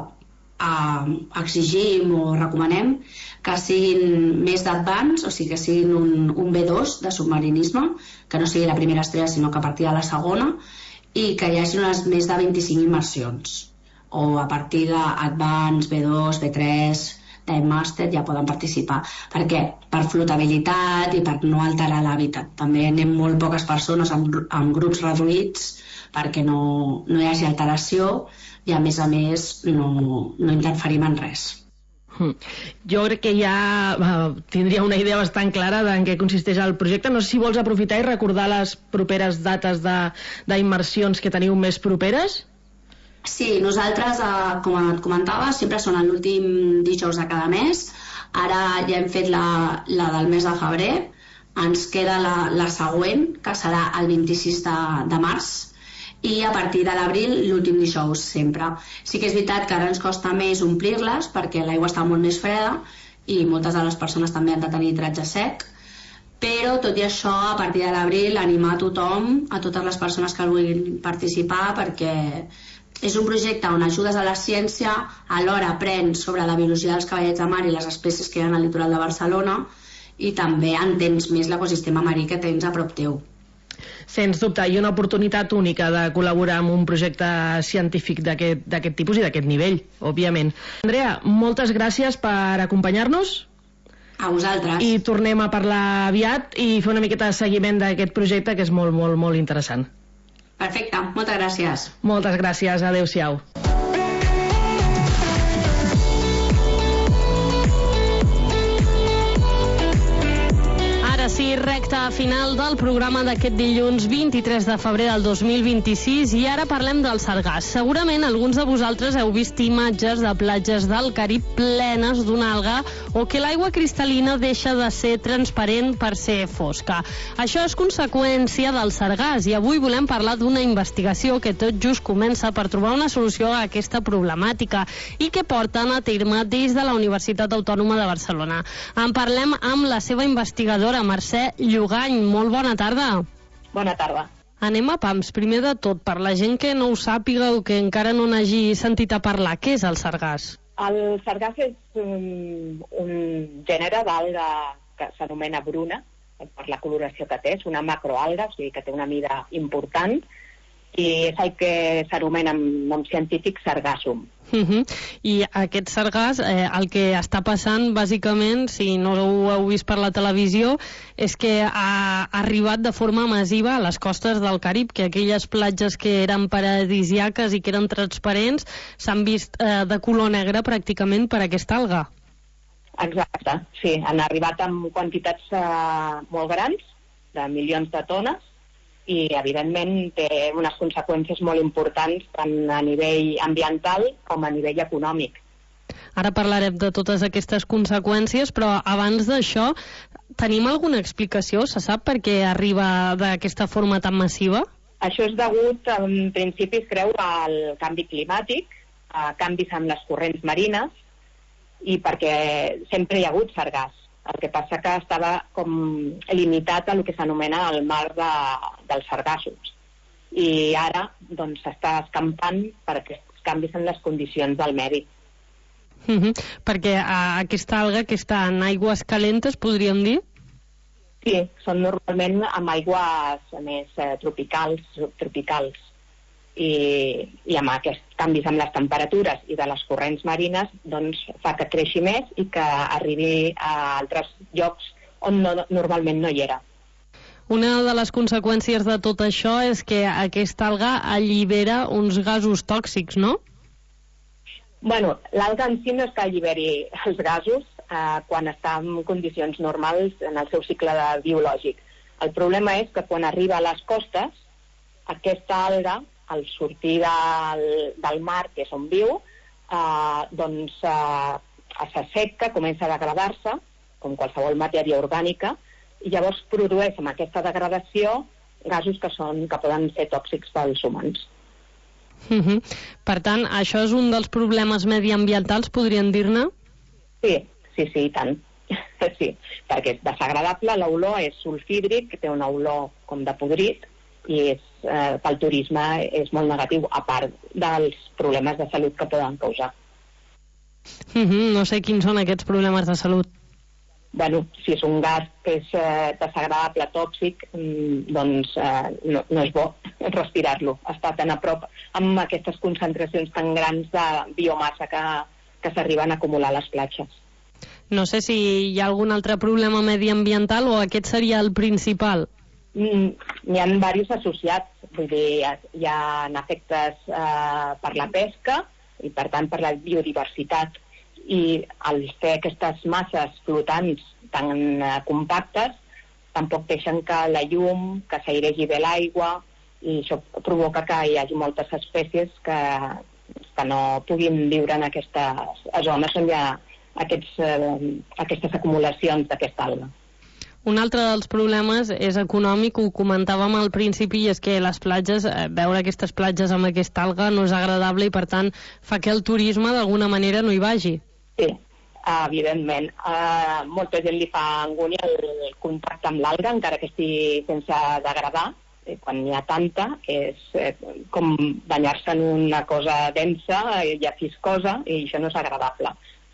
eh, exigim o recomanem que siguin més d'advance, o sigui que siguin un, un B dos de submarinisme, que no sigui la primera estrella sinó que a partir de la segona, i que hi hagi unes més de vint-i-cinc immersions, o a partir d'advance, B dos, B tres... Time Master ja poden participar. Per què? Per flotabilitat i per no alterar l'hàbitat. També anem molt poques persones amb, amb grups reduïts perquè no, no hi hagi alteració i a més a més no, no interferim en res. Hmm. Jo crec que ja uh, tindria una idea bastant clara de en què consisteix el projecte. No sé si vols aprofitar i recordar les properes dates d'immersions que teniu més properes. Sí, nosaltres, eh, com et comentava, sempre són l'últim dijous de cada mes. Ara ja hem fet la, la del mes de febrer. Ens queda la, la següent, que serà el vint-i-sis de, de març. I a partir de l'abril, l'últim dijous, sempre. Sí que és veritat que ara ens costa més omplir-les perquè l'aigua està molt més freda i moltes de les persones també han de tenir tratge sec. Però, tot i això, a partir de l'abril, animar a tothom, a totes les persones que vulguin participar, perquè és un projecte on ajudes a la ciència, alhora aprens sobre la biologia dels cavallets de mar i les espècies que hi ha al litoral de Barcelona i també entens més l'ecosistema marí que tens a prop teu. Sens dubte, i una oportunitat única de col·laborar amb un projecte científic d'aquest tipus i d'aquest nivell, òbviament. Andrea, moltes gràcies per acompanyar-nos. A vosaltres. I tornem a parlar aviat i fer una miqueta de seguiment d'aquest projecte que és molt, molt, molt interessant. Perfecte, moltes gràcies. Moltes gràcies, adeu-siau. Sí, recta final del programa d'aquest dilluns vint-i-tres de febrer del dos mil vint-i-sis i ara parlem del sargàs. Segurament alguns de vosaltres heu vist imatges de platges del Carib plenes d'una alga o que l'aigua cristal·lina deixa de ser transparent per ser fosca. Això és conseqüència del sargàs i avui volem parlar d'una investigació que tot just comença per trobar una solució a aquesta problemàtica i que porten a terme des de la Universitat Autònoma de Barcelona. En parlem amb la seva investigadora, Mercè Llogany. Molt bona tarda. Bona tarda. Anem a pams. Primer de tot, per la gent que no ho sàpiga o que encara no n'hagi sentit a parlar, què és el sargàs? El sargàs és un, un gènere d'alga que s'anomena bruna, per la coloració que té, és una macroalga, o sigui que té una mida important, i és el que s'anomena en nom científic sargàssum. Uh -huh. I aquest sargàs, eh, el que està passant, bàsicament, si no ho heu vist per la televisió, és que ha arribat de forma massiva a les costes del Carib, que aquelles platges que eren paradisiaques i que eren transparents s'han vist eh, de color negre pràcticament per aquesta alga. Exacte, sí, han arribat amb quantitats eh, molt grans, de milions de tones, i evidentment té unes conseqüències molt importants tant a nivell ambiental com a nivell econòmic. Ara parlarem de totes aquestes conseqüències, però abans d'això, tenim alguna explicació? Se sap per què arriba d'aquesta forma tan massiva? Això és degut, en principi, es creu, al canvi climàtic, a canvis en les corrents marines, i perquè sempre hi ha hagut sargàs. El que passa que estava com limitat a el que s'anomena el mar de, dels sargassos. I ara doncs s'està escampant per aquests canvis en les condicions del medi. Uh -huh. Perquè a, aquesta alga que està en aigües calentes, podríem dir? Sí, són normalment amb aigües més eh, tropicals, subtropicals. I, i amb aquests canvis amb les temperatures i de les corrents marines doncs fa que creixi més i que arribi a altres llocs on no, normalment no hi era. Una de les conseqüències de tot això és que aquesta alga allibera uns gasos tòxics, no? Bueno, l'alga en si no és que alliberi els gasos eh, quan està en condicions normals en el seu cicle de biològic. El problema és que quan arriba a les costes, aquesta alga, al sortir del, del mar, que és on viu, eh, doncs eh, s'asseca, comença a degradar-se, com qualsevol matèria orgànica, i llavors produeix amb aquesta degradació gasos que, són, que poden ser tòxics pels humans. Uh -huh. Per tant, això és un dels problemes mediambientals, podríem dir-ne? Sí, sí, sí, i tant. Sí, perquè és desagradable, l'olor és sulfídric, té una olor com de podrit, i és, eh, pel turisme és molt negatiu, a part dels problemes de salut que poden causar. Uh -huh. No sé quins són aquests problemes de salut. Bueno, si és un gas que és eh, desagradable, tòxic, mm, doncs eh, no, no és bo respirar-lo. Està tan a prop amb aquestes concentracions tan grans de biomassa que, que s'arriben a acumular a les platges. No sé si hi ha algun altre problema mediambiental o aquest seria el principal. Mm, n'hi ha diversos associats, vull dir, hi ha efectes eh, per la pesca i per tant per la biodiversitat, i al fer aquestes masses flotants tan eh, compactes tampoc deixen que la llum, que s'airegi bé l'aigua, i això provoca que hi hagi moltes espècies que, que no puguin viure en aquestes zones on hi ha aquests, eh, aquestes acumulacions d'aquesta alga. Un altre dels problemes és econòmic, ho comentàvem al principi, i és que les platges, eh, veure aquestes platges amb aquesta alga no és agradable i per tant fa que el turisme d'alguna manera no hi vagi. Sí, evidentment. Uh, molta gent li fa angúnia el contacte amb l'alga, encara que estigui sense degradar. Quan n'hi ha tanta, és eh, com banyar-se en una cosa densa i fiscosa, i això no és agradable.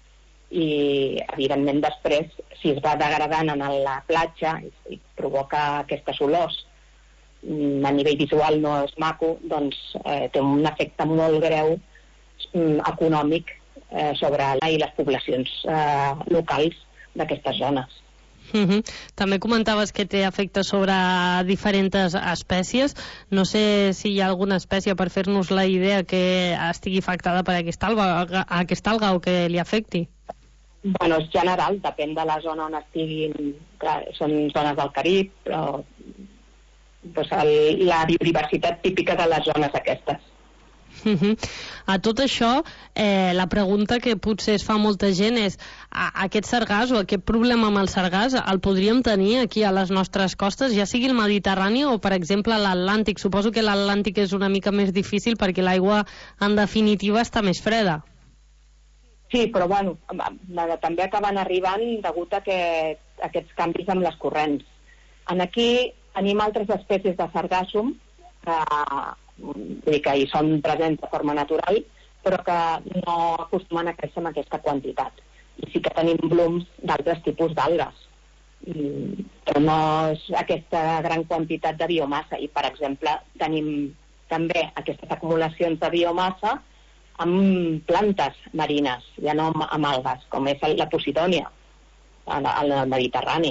I, evidentment, després, si es va degradant en la platja i, i provoca aquestes olors, a nivell visual no és maco, doncs eh, té un efecte molt greu mm, econòmic eh, sobre la i les poblacions eh, locals d'aquestes zones. Uh -huh. També comentaves que té efectes sobre diferents espècies. No sé si hi ha alguna espècie, per fer-nos la idea, que estigui afectada per aquesta alga, aquesta alga o que li afecti. Bueno, és general, depèn de la zona on estiguin, clar, són zones del Carib, però doncs el, la biodiversitat típica de les zones aquestes. Uh -huh. A tot això, eh, la pregunta que potser es fa molta gent és a, aquest sargàs o aquest problema amb el sargàs el podríem tenir aquí a les nostres costes, ja sigui el Mediterrani o, per exemple, l'Atlàntic. Suposo que l'Atlàntic és una mica més difícil perquè l'aigua, en definitiva, està més freda. Sí, però bueno, també acaben arribant degut a, que, a aquests canvis amb les corrents. En aquí tenim altres espècies de sargàssum que, vull dir que hi són presents de forma natural, però que no acostumen a créixer amb aquesta quantitat. I sí que tenim blooms d'altres tipus d'algues, però no és aquesta gran quantitat de biomassa. I, per exemple, tenim també aquestes acumulacions de biomassa amb plantes marines, ja no amb algues, com és la posidònia al Mediterrani.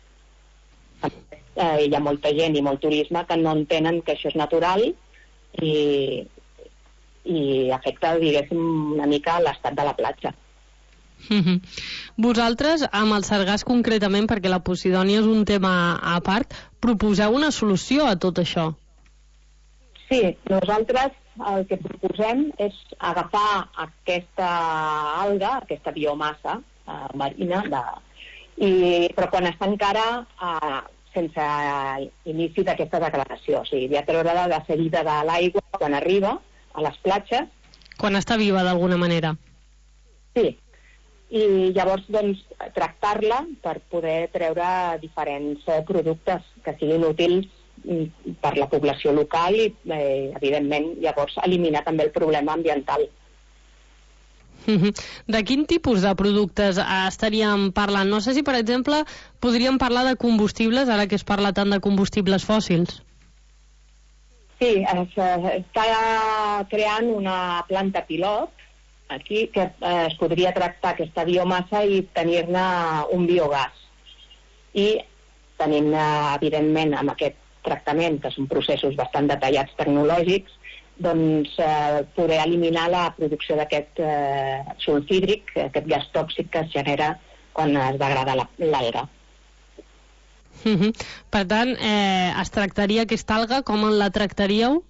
Eh, hi ha molta gent i molt turisme que no entenen que això és natural i, i afecta, diguéssim, una mica l'estat de la platja. Mm-hmm. Vosaltres, amb el sargàs concretament, perquè la posidònia és un tema a part, proposeu una solució a tot això? Sí, nosaltres el que proposem és agafar aquesta alga, aquesta biomassa eh, marina, de, i, però quan està encara eh, sense inici d'aquesta degradació, o sigui, ja treure-la de seguida de l'aigua quan arriba a les platges. Quan està viva, d'alguna manera. Sí, i llavors doncs, tractar-la per poder treure diferents eh, productes que siguin útils per la població local i, eh, evidentment, llavors eliminar també el problema ambiental. De quin tipus de productes estaríem parlant? No sé si, per exemple, podríem parlar de combustibles, ara que es parla tant de combustibles fòssils. Sí, es, està creant una planta pilot aquí que eh, es podria tractar aquesta biomassa i tenir-ne un biogàs. I tenim, eh, evidentment, amb aquest tractament, que són processos bastant detallats tecnològics, doncs eh, poder eliminar la producció d'aquest eh, sulfídric, aquest gas tòxic que es genera quan es degrada l'alga. Mm-hmm. Per tant, eh, es tractaria aquesta alga, com en la tractaríeu?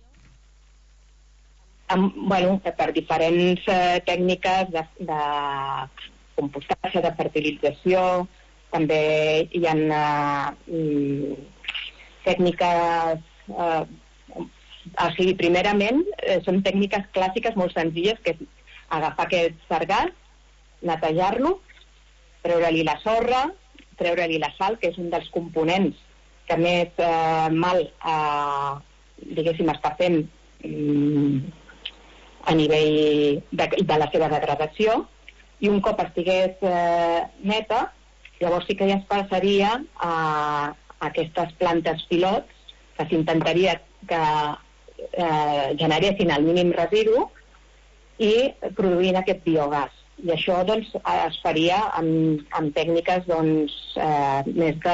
Amb, bueno, per diferents eh, tècniques de, de compostatge, de fertilització, també hi ha eh, tècniques, eh, o sigui, primerament, eh, són tècniques clàssiques molt senzilles, que és agafar aquest sargàs, netejar-lo, treure-li la sorra, treure-li la sal, que és un dels components que més eh, mal, eh, diguéssim, està fent eh, a nivell de, de la seva degradació, i un cop estigués eh, neta, llavors sí que ja es passaria a aquestes plantes pilots que s'intentaria que eh, generessin el mínim residu i produint aquest biogàs. I això doncs, es faria amb, amb tècniques doncs, eh, més de,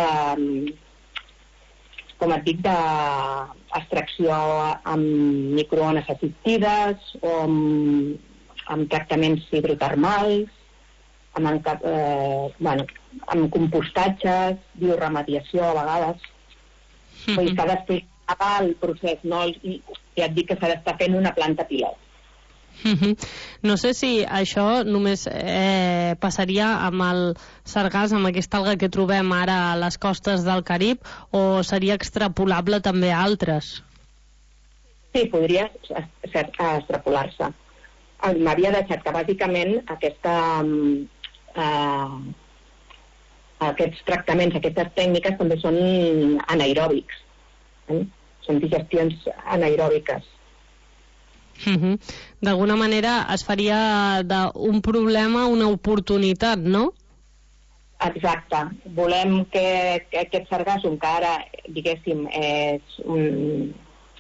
com et dic, d'extracció amb microones assistides o amb, amb tractaments hidrotermals, amb, eh, bueno, amb compostatges, bioremediació a vegades. Mm-hmm. Vull dir, s'ha d'explicar el procés, no? I ja et dic que s'ha d'estar fent una planta pilot. Mm-hmm. No sé si això només eh, passaria amb el sargàs, amb aquesta alga que trobem ara a les costes del Carib, o seria extrapolable també a altres? Sí, podria extrapolar-se. M'havia deixat que bàsicament aquesta... Eh, aquests tractaments, aquestes tècniques també són anaeròbics, eh? Són digestions anaeròbiques. Mm-hmm. D'alguna manera es faria d'un problema una oportunitat, no? Exacte. Volem que, que aquest sargassum, que ara, diguéssim, és un...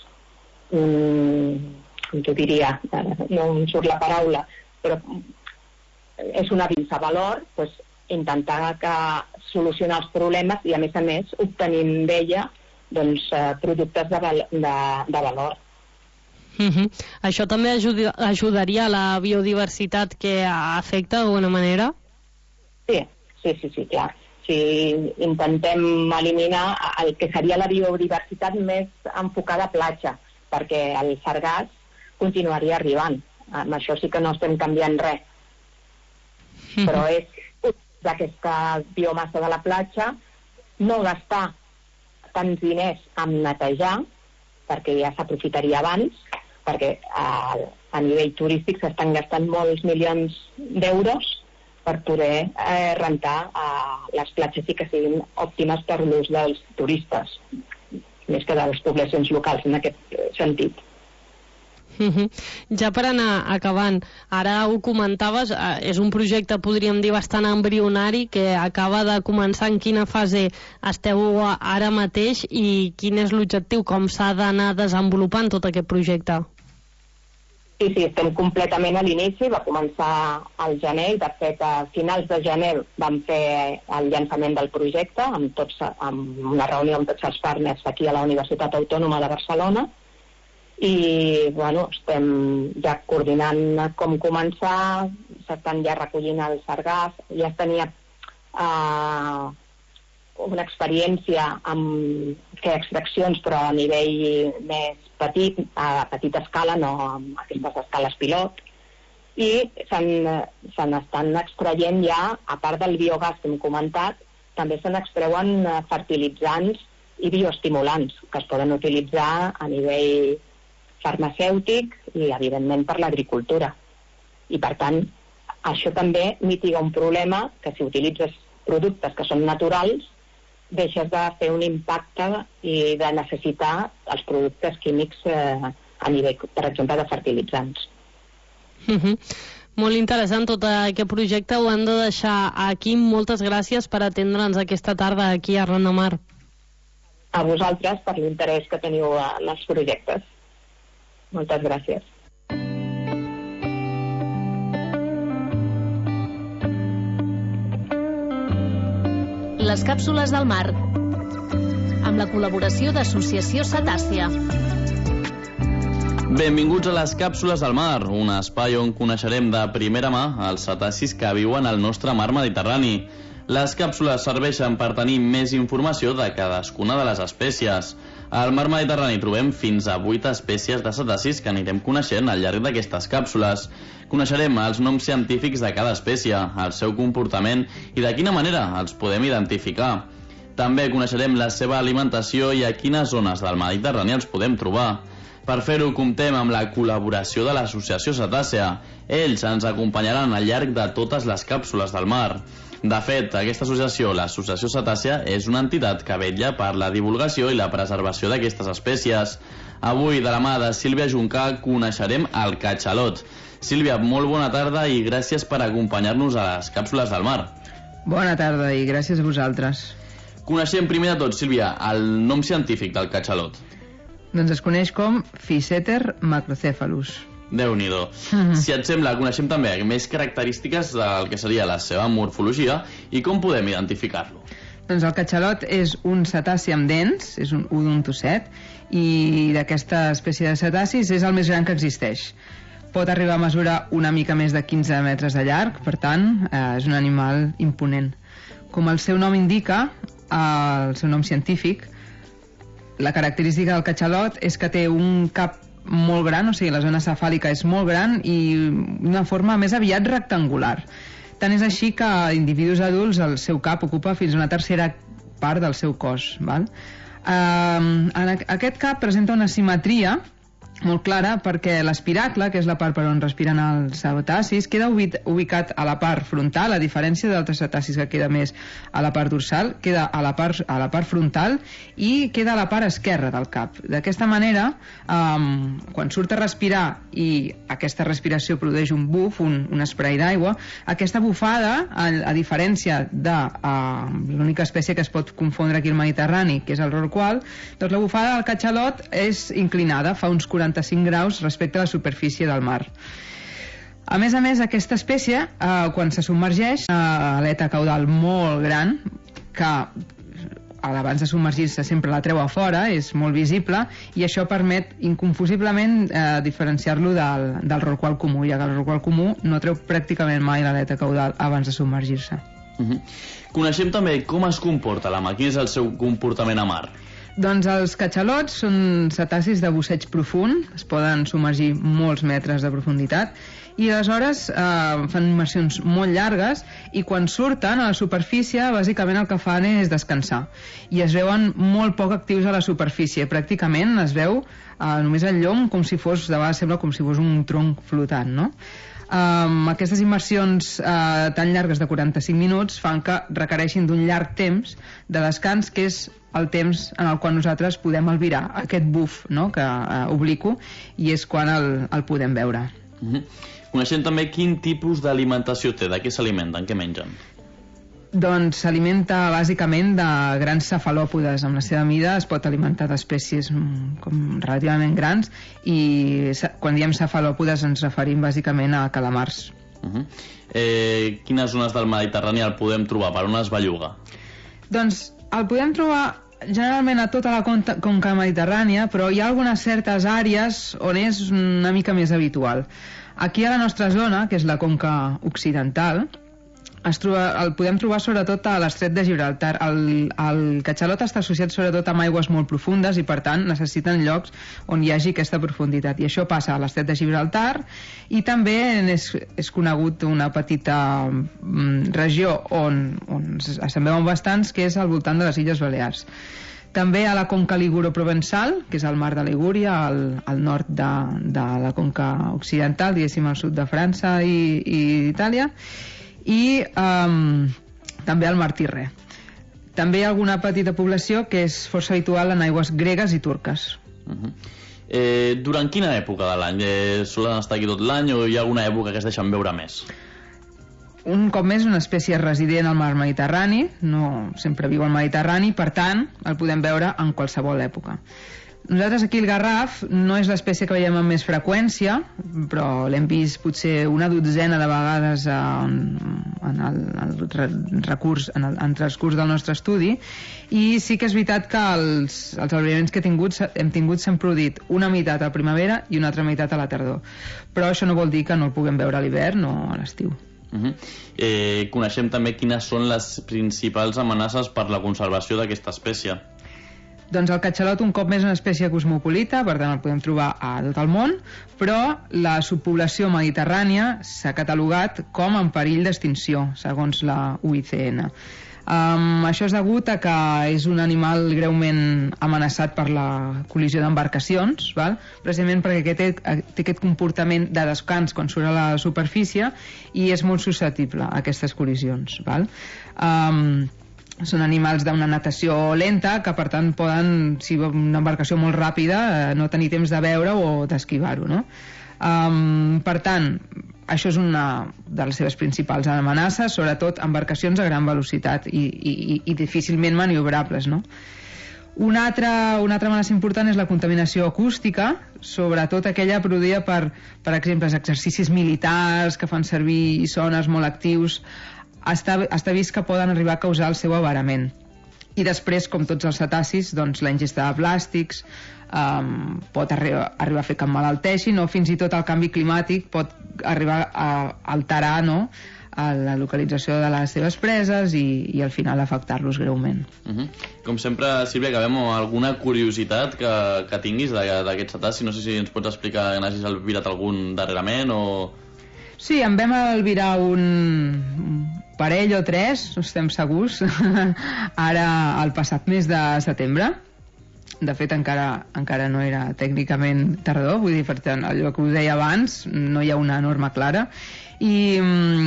un com t'ho diria, no em surt la paraula, però és una vinça valor, doncs intentar que solucionar els problemes i, a més a més, obtenint d'ella doncs, productes de, val de, de valor. Mm-hmm. Això també ajud ajudaria a la biodiversitat que afecta d'alguna manera? Sí, sí, sí, sí, clar. Si intentem eliminar el que seria la biodiversitat més enfocada a platja, perquè el sargàs continuaria arribant. Amb això sí que no estem canviant res. Mm-hmm. Però és d'aquesta biomassa de la platja, no gastar tants diners en netejar, perquè ja s'aprofitaria abans, perquè a, a nivell turístic s'estan gastant molts milions d'euros per poder eh, rentar eh, les platges i que siguin òptimes per l'ús dels turistes, més que de les poblacions locals en aquest sentit. Uh-huh. Ja per anar acabant, ara ho comentaves, eh, és un projecte, podríem dir, bastant embrionari que acaba de començar. En quina fase esteu ara mateix i quin és l'objectiu, com s'ha d'anar desenvolupant tot aquest projecte? Sí, sí, estem completament a l'inici, va començar al gener i de fet a finals de gener vam fer el llançament del projecte amb, tots, amb una reunió amb tots els partners aquí a la Universitat Autònoma de Barcelona i bueno, estem ja coordinant com començar, s'estan ja recollint el sargàs, ja es tenia uh, una experiència amb fer extraccions però a nivell més petit, a petita escala, no amb aquestes escales pilot, i se n'estan extraient ja, a part del biogàs que hem comentat, també se n'extreuen fertilitzants i bioestimulants que es poden utilitzar a nivell farmacèutic i, evidentment, per l'agricultura. I, per tant, això també mitiga un problema que si utilitzes productes que són naturals deixes de fer un impacte i de necessitar els productes químics eh, a nivell, per exemple, de fertilitzants. Uh-huh. Molt interessant tot aquest projecte, ho hem de deixar aquí. Moltes gràcies per atendre'ns aquesta tarda aquí a Ran de Mar. A vosaltres per l'interès que teniu en els projectes. Moltes gràcies. Les càpsules del mar, amb la col·laboració d'Associació Cetàcia. Benvinguts a les càpsules del mar, un espai on coneixerem de primera mà els cetacis que viuen al nostre mar Mediterrani. Les càpsules serveixen per tenir més informació de cadascuna de les espècies. Al mar Mediterrani trobem fins a vuit espècies de cetacis que anirem coneixent al llarg d'aquestes càpsules. Coneixerem els noms científics de cada espècie, el seu comportament i de quina manera els podem identificar. També coneixerem la seva alimentació i a quines zones del Mediterrani els podem trobar. Per fer-ho comptem amb la col·laboració de l'Associació Cetàcia. Ells ens acompanyaran al llarg de totes les càpsules del mar. De fet, aquesta associació, l'Associació Cetàcia, és una entitat que vetlla per la divulgació i la preservació d'aquestes espècies. Avui, de la mà de Sílvia Juncà, coneixerem el catxalot. Sílvia, molt bona tarda i gràcies per acompanyar-nos a les càpsules del mar. Bona tarda i gràcies a vosaltres. Coneixem primer de tot, Sílvia, el nom científic del catxalot. Doncs es coneix com Physeter macrocephalus. Déu-n'hi-do. Mm-hmm. Si et sembla, coneixem també més característiques del que seria la seva morfologia i com podem identificar-lo. Doncs el catxalot és un cetaci amb dents, és un odontocet, i d'aquesta espècie de cetacis és el més gran que existeix. Pot arribar a mesurar una mica més de quinze metres de llarg, per tant, eh, és un animal imponent. Com el seu nom indica, eh, el seu nom científic, la característica del catxalot és que té un cap molt gran, o sigui, la zona cefàlica és molt gran i una forma més aviat rectangular. Tant és així que a individus adults el seu cap ocupa fins a una tercera part del seu cos. Val? Um, en aquest cap presenta una simetria molt clara perquè l'espiracle, que és la part per on respiren els cetacis, queda ubicat a la part frontal, a diferència d'altres cetacis que queda més a la part dorsal, queda a la part, a la part frontal i queda a la part esquerra del cap. D'aquesta manera, um, quan surt a respirar i aquesta respiració produeix un buf, un, un spray d'aigua, aquesta bufada, a, a diferència de uh, l'única espècie que es pot confondre aquí al Mediterrani, que és el rorqual, doncs la bufada del catxalot és inclinada, fa uns quaranta-cinc graus respecte a la superfície del mar. A més a més, aquesta espècie, eh, quan se submergeix, eh, aleta caudal molt gran, que abans de submergir-se sempre la treu a fora, és molt visible, i això permet inconfusiblement eh, diferenciar-lo del, del rorqual comú, ja que el rorqual comú no treu pràcticament mai l'aleta caudal abans de submergir-se. Uh-huh. Coneixem també com es comporta la mà, quin és el seu comportament a mar? Doncs els catxalots són cetacis de busseig profund, es poden submergir molts metres de profunditat i aleshores eh, fan immersions molt llargues i quan surten a la superfície bàsicament el que fan és descansar i es veuen molt poc actius a la superfície, pràcticament es veu eh, només el llom com si fos, de vegades sembla com si fos un tronc flotant, no? Um, aquestes immersions uh, tan llargues de quaranta-cinc minuts fan que requereixin d'un llarg temps de descans que és el temps en el qual nosaltres podem albirar aquest buf, no?, que eh, oblico, i és quan el, el podem veure. Mm-hmm. Coneixem també quin tipus d'alimentació té, de què s'alimenten, què mengen? Doncs s'alimenta bàsicament de grans cefalòpodes. Amb la seva mida es pot alimentar d'espècies com relativament grans, i quan diem cefalòpodes ens referim bàsicament a calamars. Uh-huh. eh, quines zones del Mediterrani el podem trobar? Per on es belluga? Doncs el podem trobar generalment a tota la conca mediterrània, però hi ha algunes certes àrees on és una mica més habitual. Aquí a la nostra zona, que és la conca occidental, es troba, el podem trobar sobretot a l'estret de Gibraltar. El, el catxalot està associat sobretot amb aigües molt profundes i per tant necessiten llocs on hi hagi aquesta profunditat, i això passa a l'estret de Gibraltar, i també és, és conegut una petita mm, regió on, on se'n veuen bastants, que és al voltant de les Illes Balears. També a la conca liguro-provençal, que és el mar de Ligúria, al, al nord de, de la conca occidental, diguéssim al sud de França i, i Itàlia, i um, també al mar Tirre. També hi ha alguna petita població que és força habitual en aigües gregues i turques. Uh-huh. eh, durant quina època de l'any? Eh, solen estar aquí tot l'any o hi ha alguna època que es deixen veure més? Un cop més, una espècie resident al mar Mediterrani, no sempre viu al Mediterrani, per tant, el podem veure en qualsevol època. Nosaltres aquí el garraf no és l'espècie que veiem amb més freqüència, però l'hem vist potser una dotzena de vegades en, en el, el recurs, en el en transcurs del nostre estudi, i sí que és veritat que els, els albiraments que he tingut, hem tingut s'han produït una meitat a la primavera i una altra meitat a la tardor. Però això no vol dir que no el puguem veure a l'hivern o a l'estiu. Uh-huh. eh, coneixem també quines són les principals amenaces per la conservació d'aquesta espècie. Doncs el catxalot un cop més és una espècie cosmopolita, per tant el podem trobar a tot el món, però la subpoblació mediterrània s'ha catalogat com en perill d'extinció, segons la U I C N. Um, això és degut a que és un animal greument amenaçat per la col·lisió d'embarcacions, val? Precisament perquè té, té aquest comportament de descans quan surt a la superfície i és molt susceptible a aquestes col·lisions, val? Um, són animals d'una natació lenta que per tant poden, si una embarcació molt ràpida, no tenir temps de veure o d'esquivar-ho, no? Um, per tant, això és una de les seves principals amenaces, sobretot embarcacions a gran velocitat i, i, i difícilment maniobrables, no? Una altra, una altra amenaça important és la contaminació acústica, sobretot aquella produïda per, per exemple, els exercicis militars que fan servir sonars molt actius. Està, està vist que poden arribar a causar el seu avarament. I després, com tots els cetacis, doncs, la ingesta de plàstics um, pot arribar, arribar a fer que emmalalteixin, o fins i tot el canvi climàtic pot arribar a alterar, no?, a la localització de les seves preses i, i al final afectar-los greument. Uh-huh. Com sempre, Sílvia, acabem amb alguna curiositat que, que tinguis d'aquest cetaci. No sé si ens pots explicar que n'hagis albirat algun darrerament o... Sí, en vam albirar un parell o tres, no estem segurs, ara al passat mes de setembre. De fet, encara, encara no era tècnicament tardor, vull dir, per tant, allò que us deia abans, no hi ha una norma clara. I,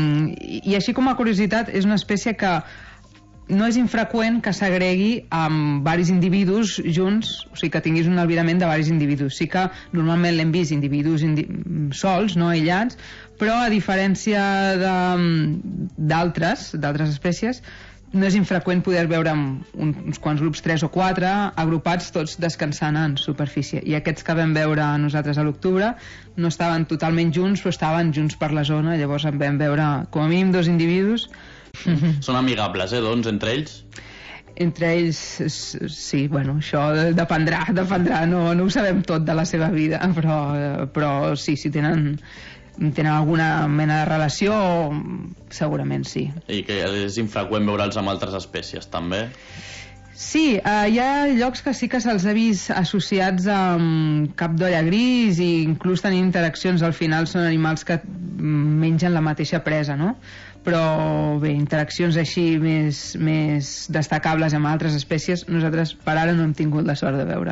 i així com a curiositat, és una espècie que no és infreqüent que s'agregui amb varis individus junts, o sigui que tinguis un albirament de varis individus. Sí que normalment l'hem vist individus indi sols, no aïllats, però a diferència d'altres d'altres espècies, no és infreqüent poder veure uns quants grups, tres o quatre, agrupats tots descansant en superfície. I aquests que vam veure nosaltres a l'octubre no estaven totalment junts, però estaven junts per la zona, llavors en vam veure com a mínim dos individus. Són amigables, eh, doncs, entre ells? Entre ells, sí, bueno, això dependrà, dependrà, no, no ho sabem tot de la seva vida, però, però sí, si tenen... tenen alguna mena de relació, segurament sí. I que és infreqüent veure'ls amb altres espècies, també? Sí, eh, hi ha llocs que sí que se'ls ha vist associats amb cap d'olla gris i inclús tenint interaccions. Al final són animals que mengen la mateixa presa, no? Però bé, interaccions així més, més destacables amb altres espècies, nosaltres per ara no hem tingut la sort de veure-la.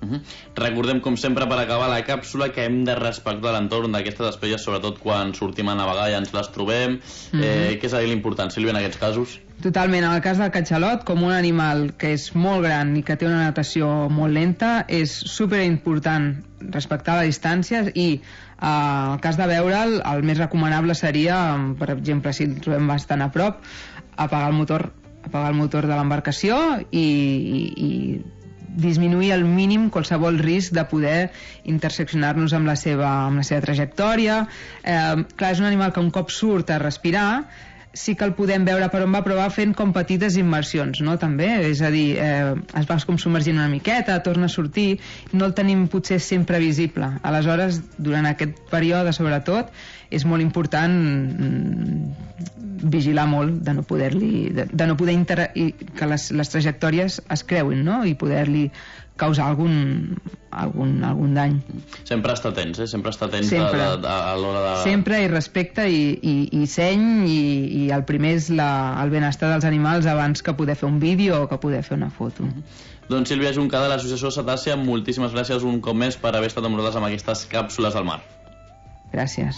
Uh-huh. Recordem, com sempre, per acabar la càpsula, que hem de respectar l'entorn d'aquestes espècies, sobretot quan sortim a navegar i ens les trobem. Uh-huh. eh, què és l'important, Sílvia, en aquests casos? Totalment. En el cas del catxalot, com un animal que és molt gran i que té una natació molt lenta, és superimportant respectar la distància i eh, en el cas de veure'l, el més recomanable seria, per exemple, si el trobem bastant a prop, apagar el motor, apagar el motor de l'embarcació i, i, i disminuir al mínim qualsevol risc de poder interseccionar-nos amb la seva, amb la seva trajectòria. Eh, clar, és un animal que un cop surt a respirar, sí que el podem veure per on va, però va fent com petites immersions, no? També, és a dir, eh, es va com submergint una miqueta, torna a sortir, no el tenim potser sempre visible. Aleshores, durant aquest període, sobretot, és molt important mm, vigilar molt de no poder-li, de, de no poder inter... i que les, les trajectòries es creuin, no? I poder-li causar algun, algun, algun dany. Sempre està atents, eh? Sempre està atents Sempre. a, a, a l'hora de... Sempre, i respecte i, i, i seny, i, i el primer és la, el benestar dels animals abans que poder fer un vídeo o que poder fer una foto. Doncs Sílvia Juncada, de l'Associació Cetàcia, moltíssimes gràcies un cop més per haver estat amb nosaltres amb aquestes càpsules al mar. Gràcies.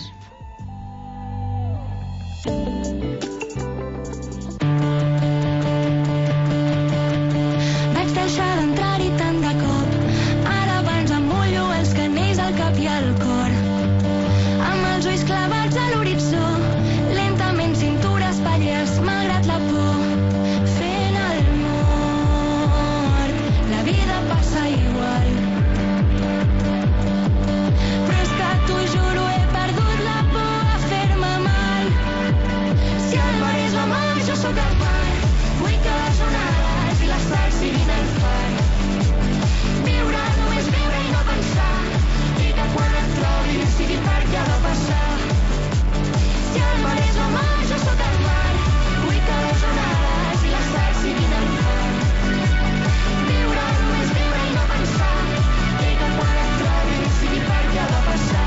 Vaig deixar d'entrar-hi tant de cop. Ara abans em mullo els canells al cap i al cor. Amb els ulls clavats a l'horitzó, lentament cintura espatlles, malgrat la por. Fent el mort, la vida passa igual. Però és que t'ho juro, he perdut la por a fer-me mal. Si el mar és la mar, jo sóc el mar. Vull que les onades i les sals siguin el far. Viure, només viure i no pensar. I que quan et trobi sigui perquè ha de passar. Si el mar és la mar, jo sóc el mar. Vull que les onades i les sals siguin el far. Viure, només viure i no pensar. I que quan et trobi sigui perquè ha de passar.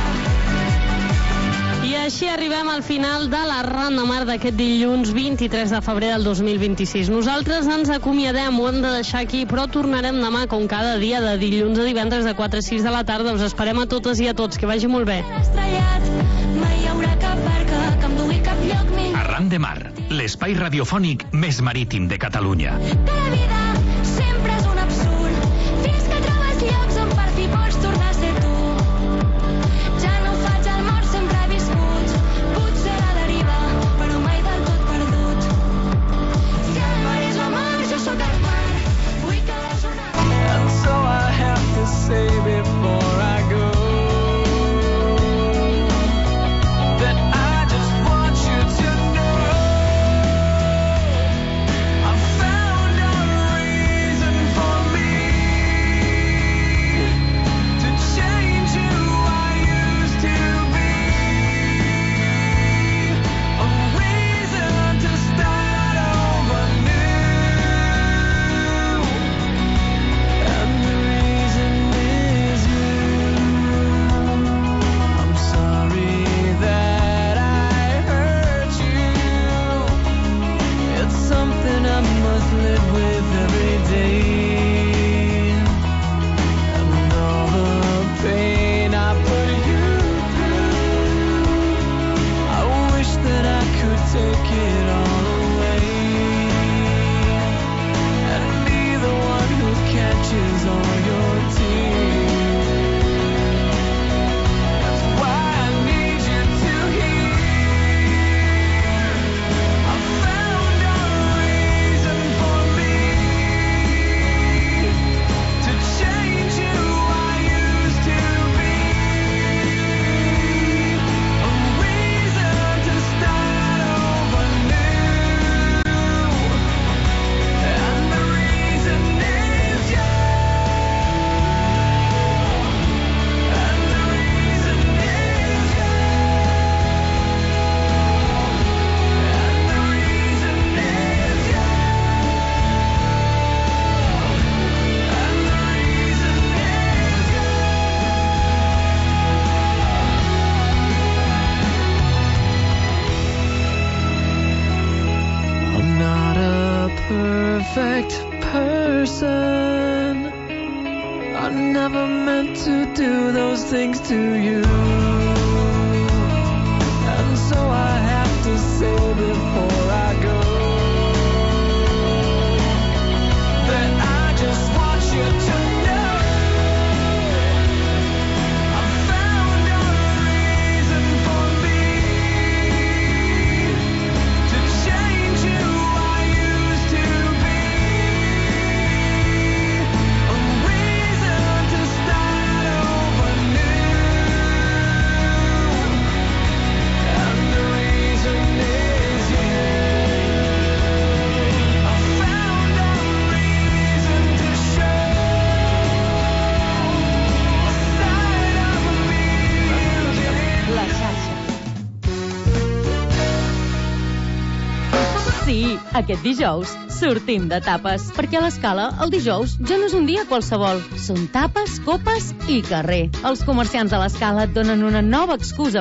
I així arribem al final de la Ran de Mar d'aquest dilluns vint-i-tres de febrer del dos mil vint-i-sis. Nosaltres ens acomiadem, ho hem de deixar aquí, però tornarem demà, com cada dia, de dilluns a divendres de quatre a sis de la tarda. Us esperem a totes i a tots. Que vagi molt bé. Mai hi haurà cap barca que em dugui cap lloc ni... Arran de Mar, l'espai radiofònic més marítim de Catalunya. Que la vida sempre és un absurd, fins que trobes llocs on per fi pots tornar a ser tu. Ja no faig el mort, sempre he viscut, potser a la deriva, però mai del tot perdut. Si el mar és la mar, jo sóc el mar, vull que les onades... And so I have to say before I go that I just want you to know I've found a reason for me to change who I used to be, a reason to start over new, and the reason is you. I'm sorry that I hurt you. It's something I must live with every day, and all the pain I put you through, I wish that I could take it all away and be the one who catches all your tears. That's why I need you to hear I found a reason for me to change who I used to be, a reason to start over new, and the reason is you, and the reason is you, and the reason is you, and the reason is you. I'm not a perfect person. I I never meant to do those things to you. And so I have to say before I go that I just want you to know I found a reason for me to change who I used to be. A reason to start over new. And the reason is you. I found a reason to show a side of me. La xarxa. Sí, aquest dijous sortim de tapes, perquè a l'Escala el dijous ja no és un dia qualsevol. Són tapes, copes i carrer. Els comerciants de l'Escala et donen una nova excusa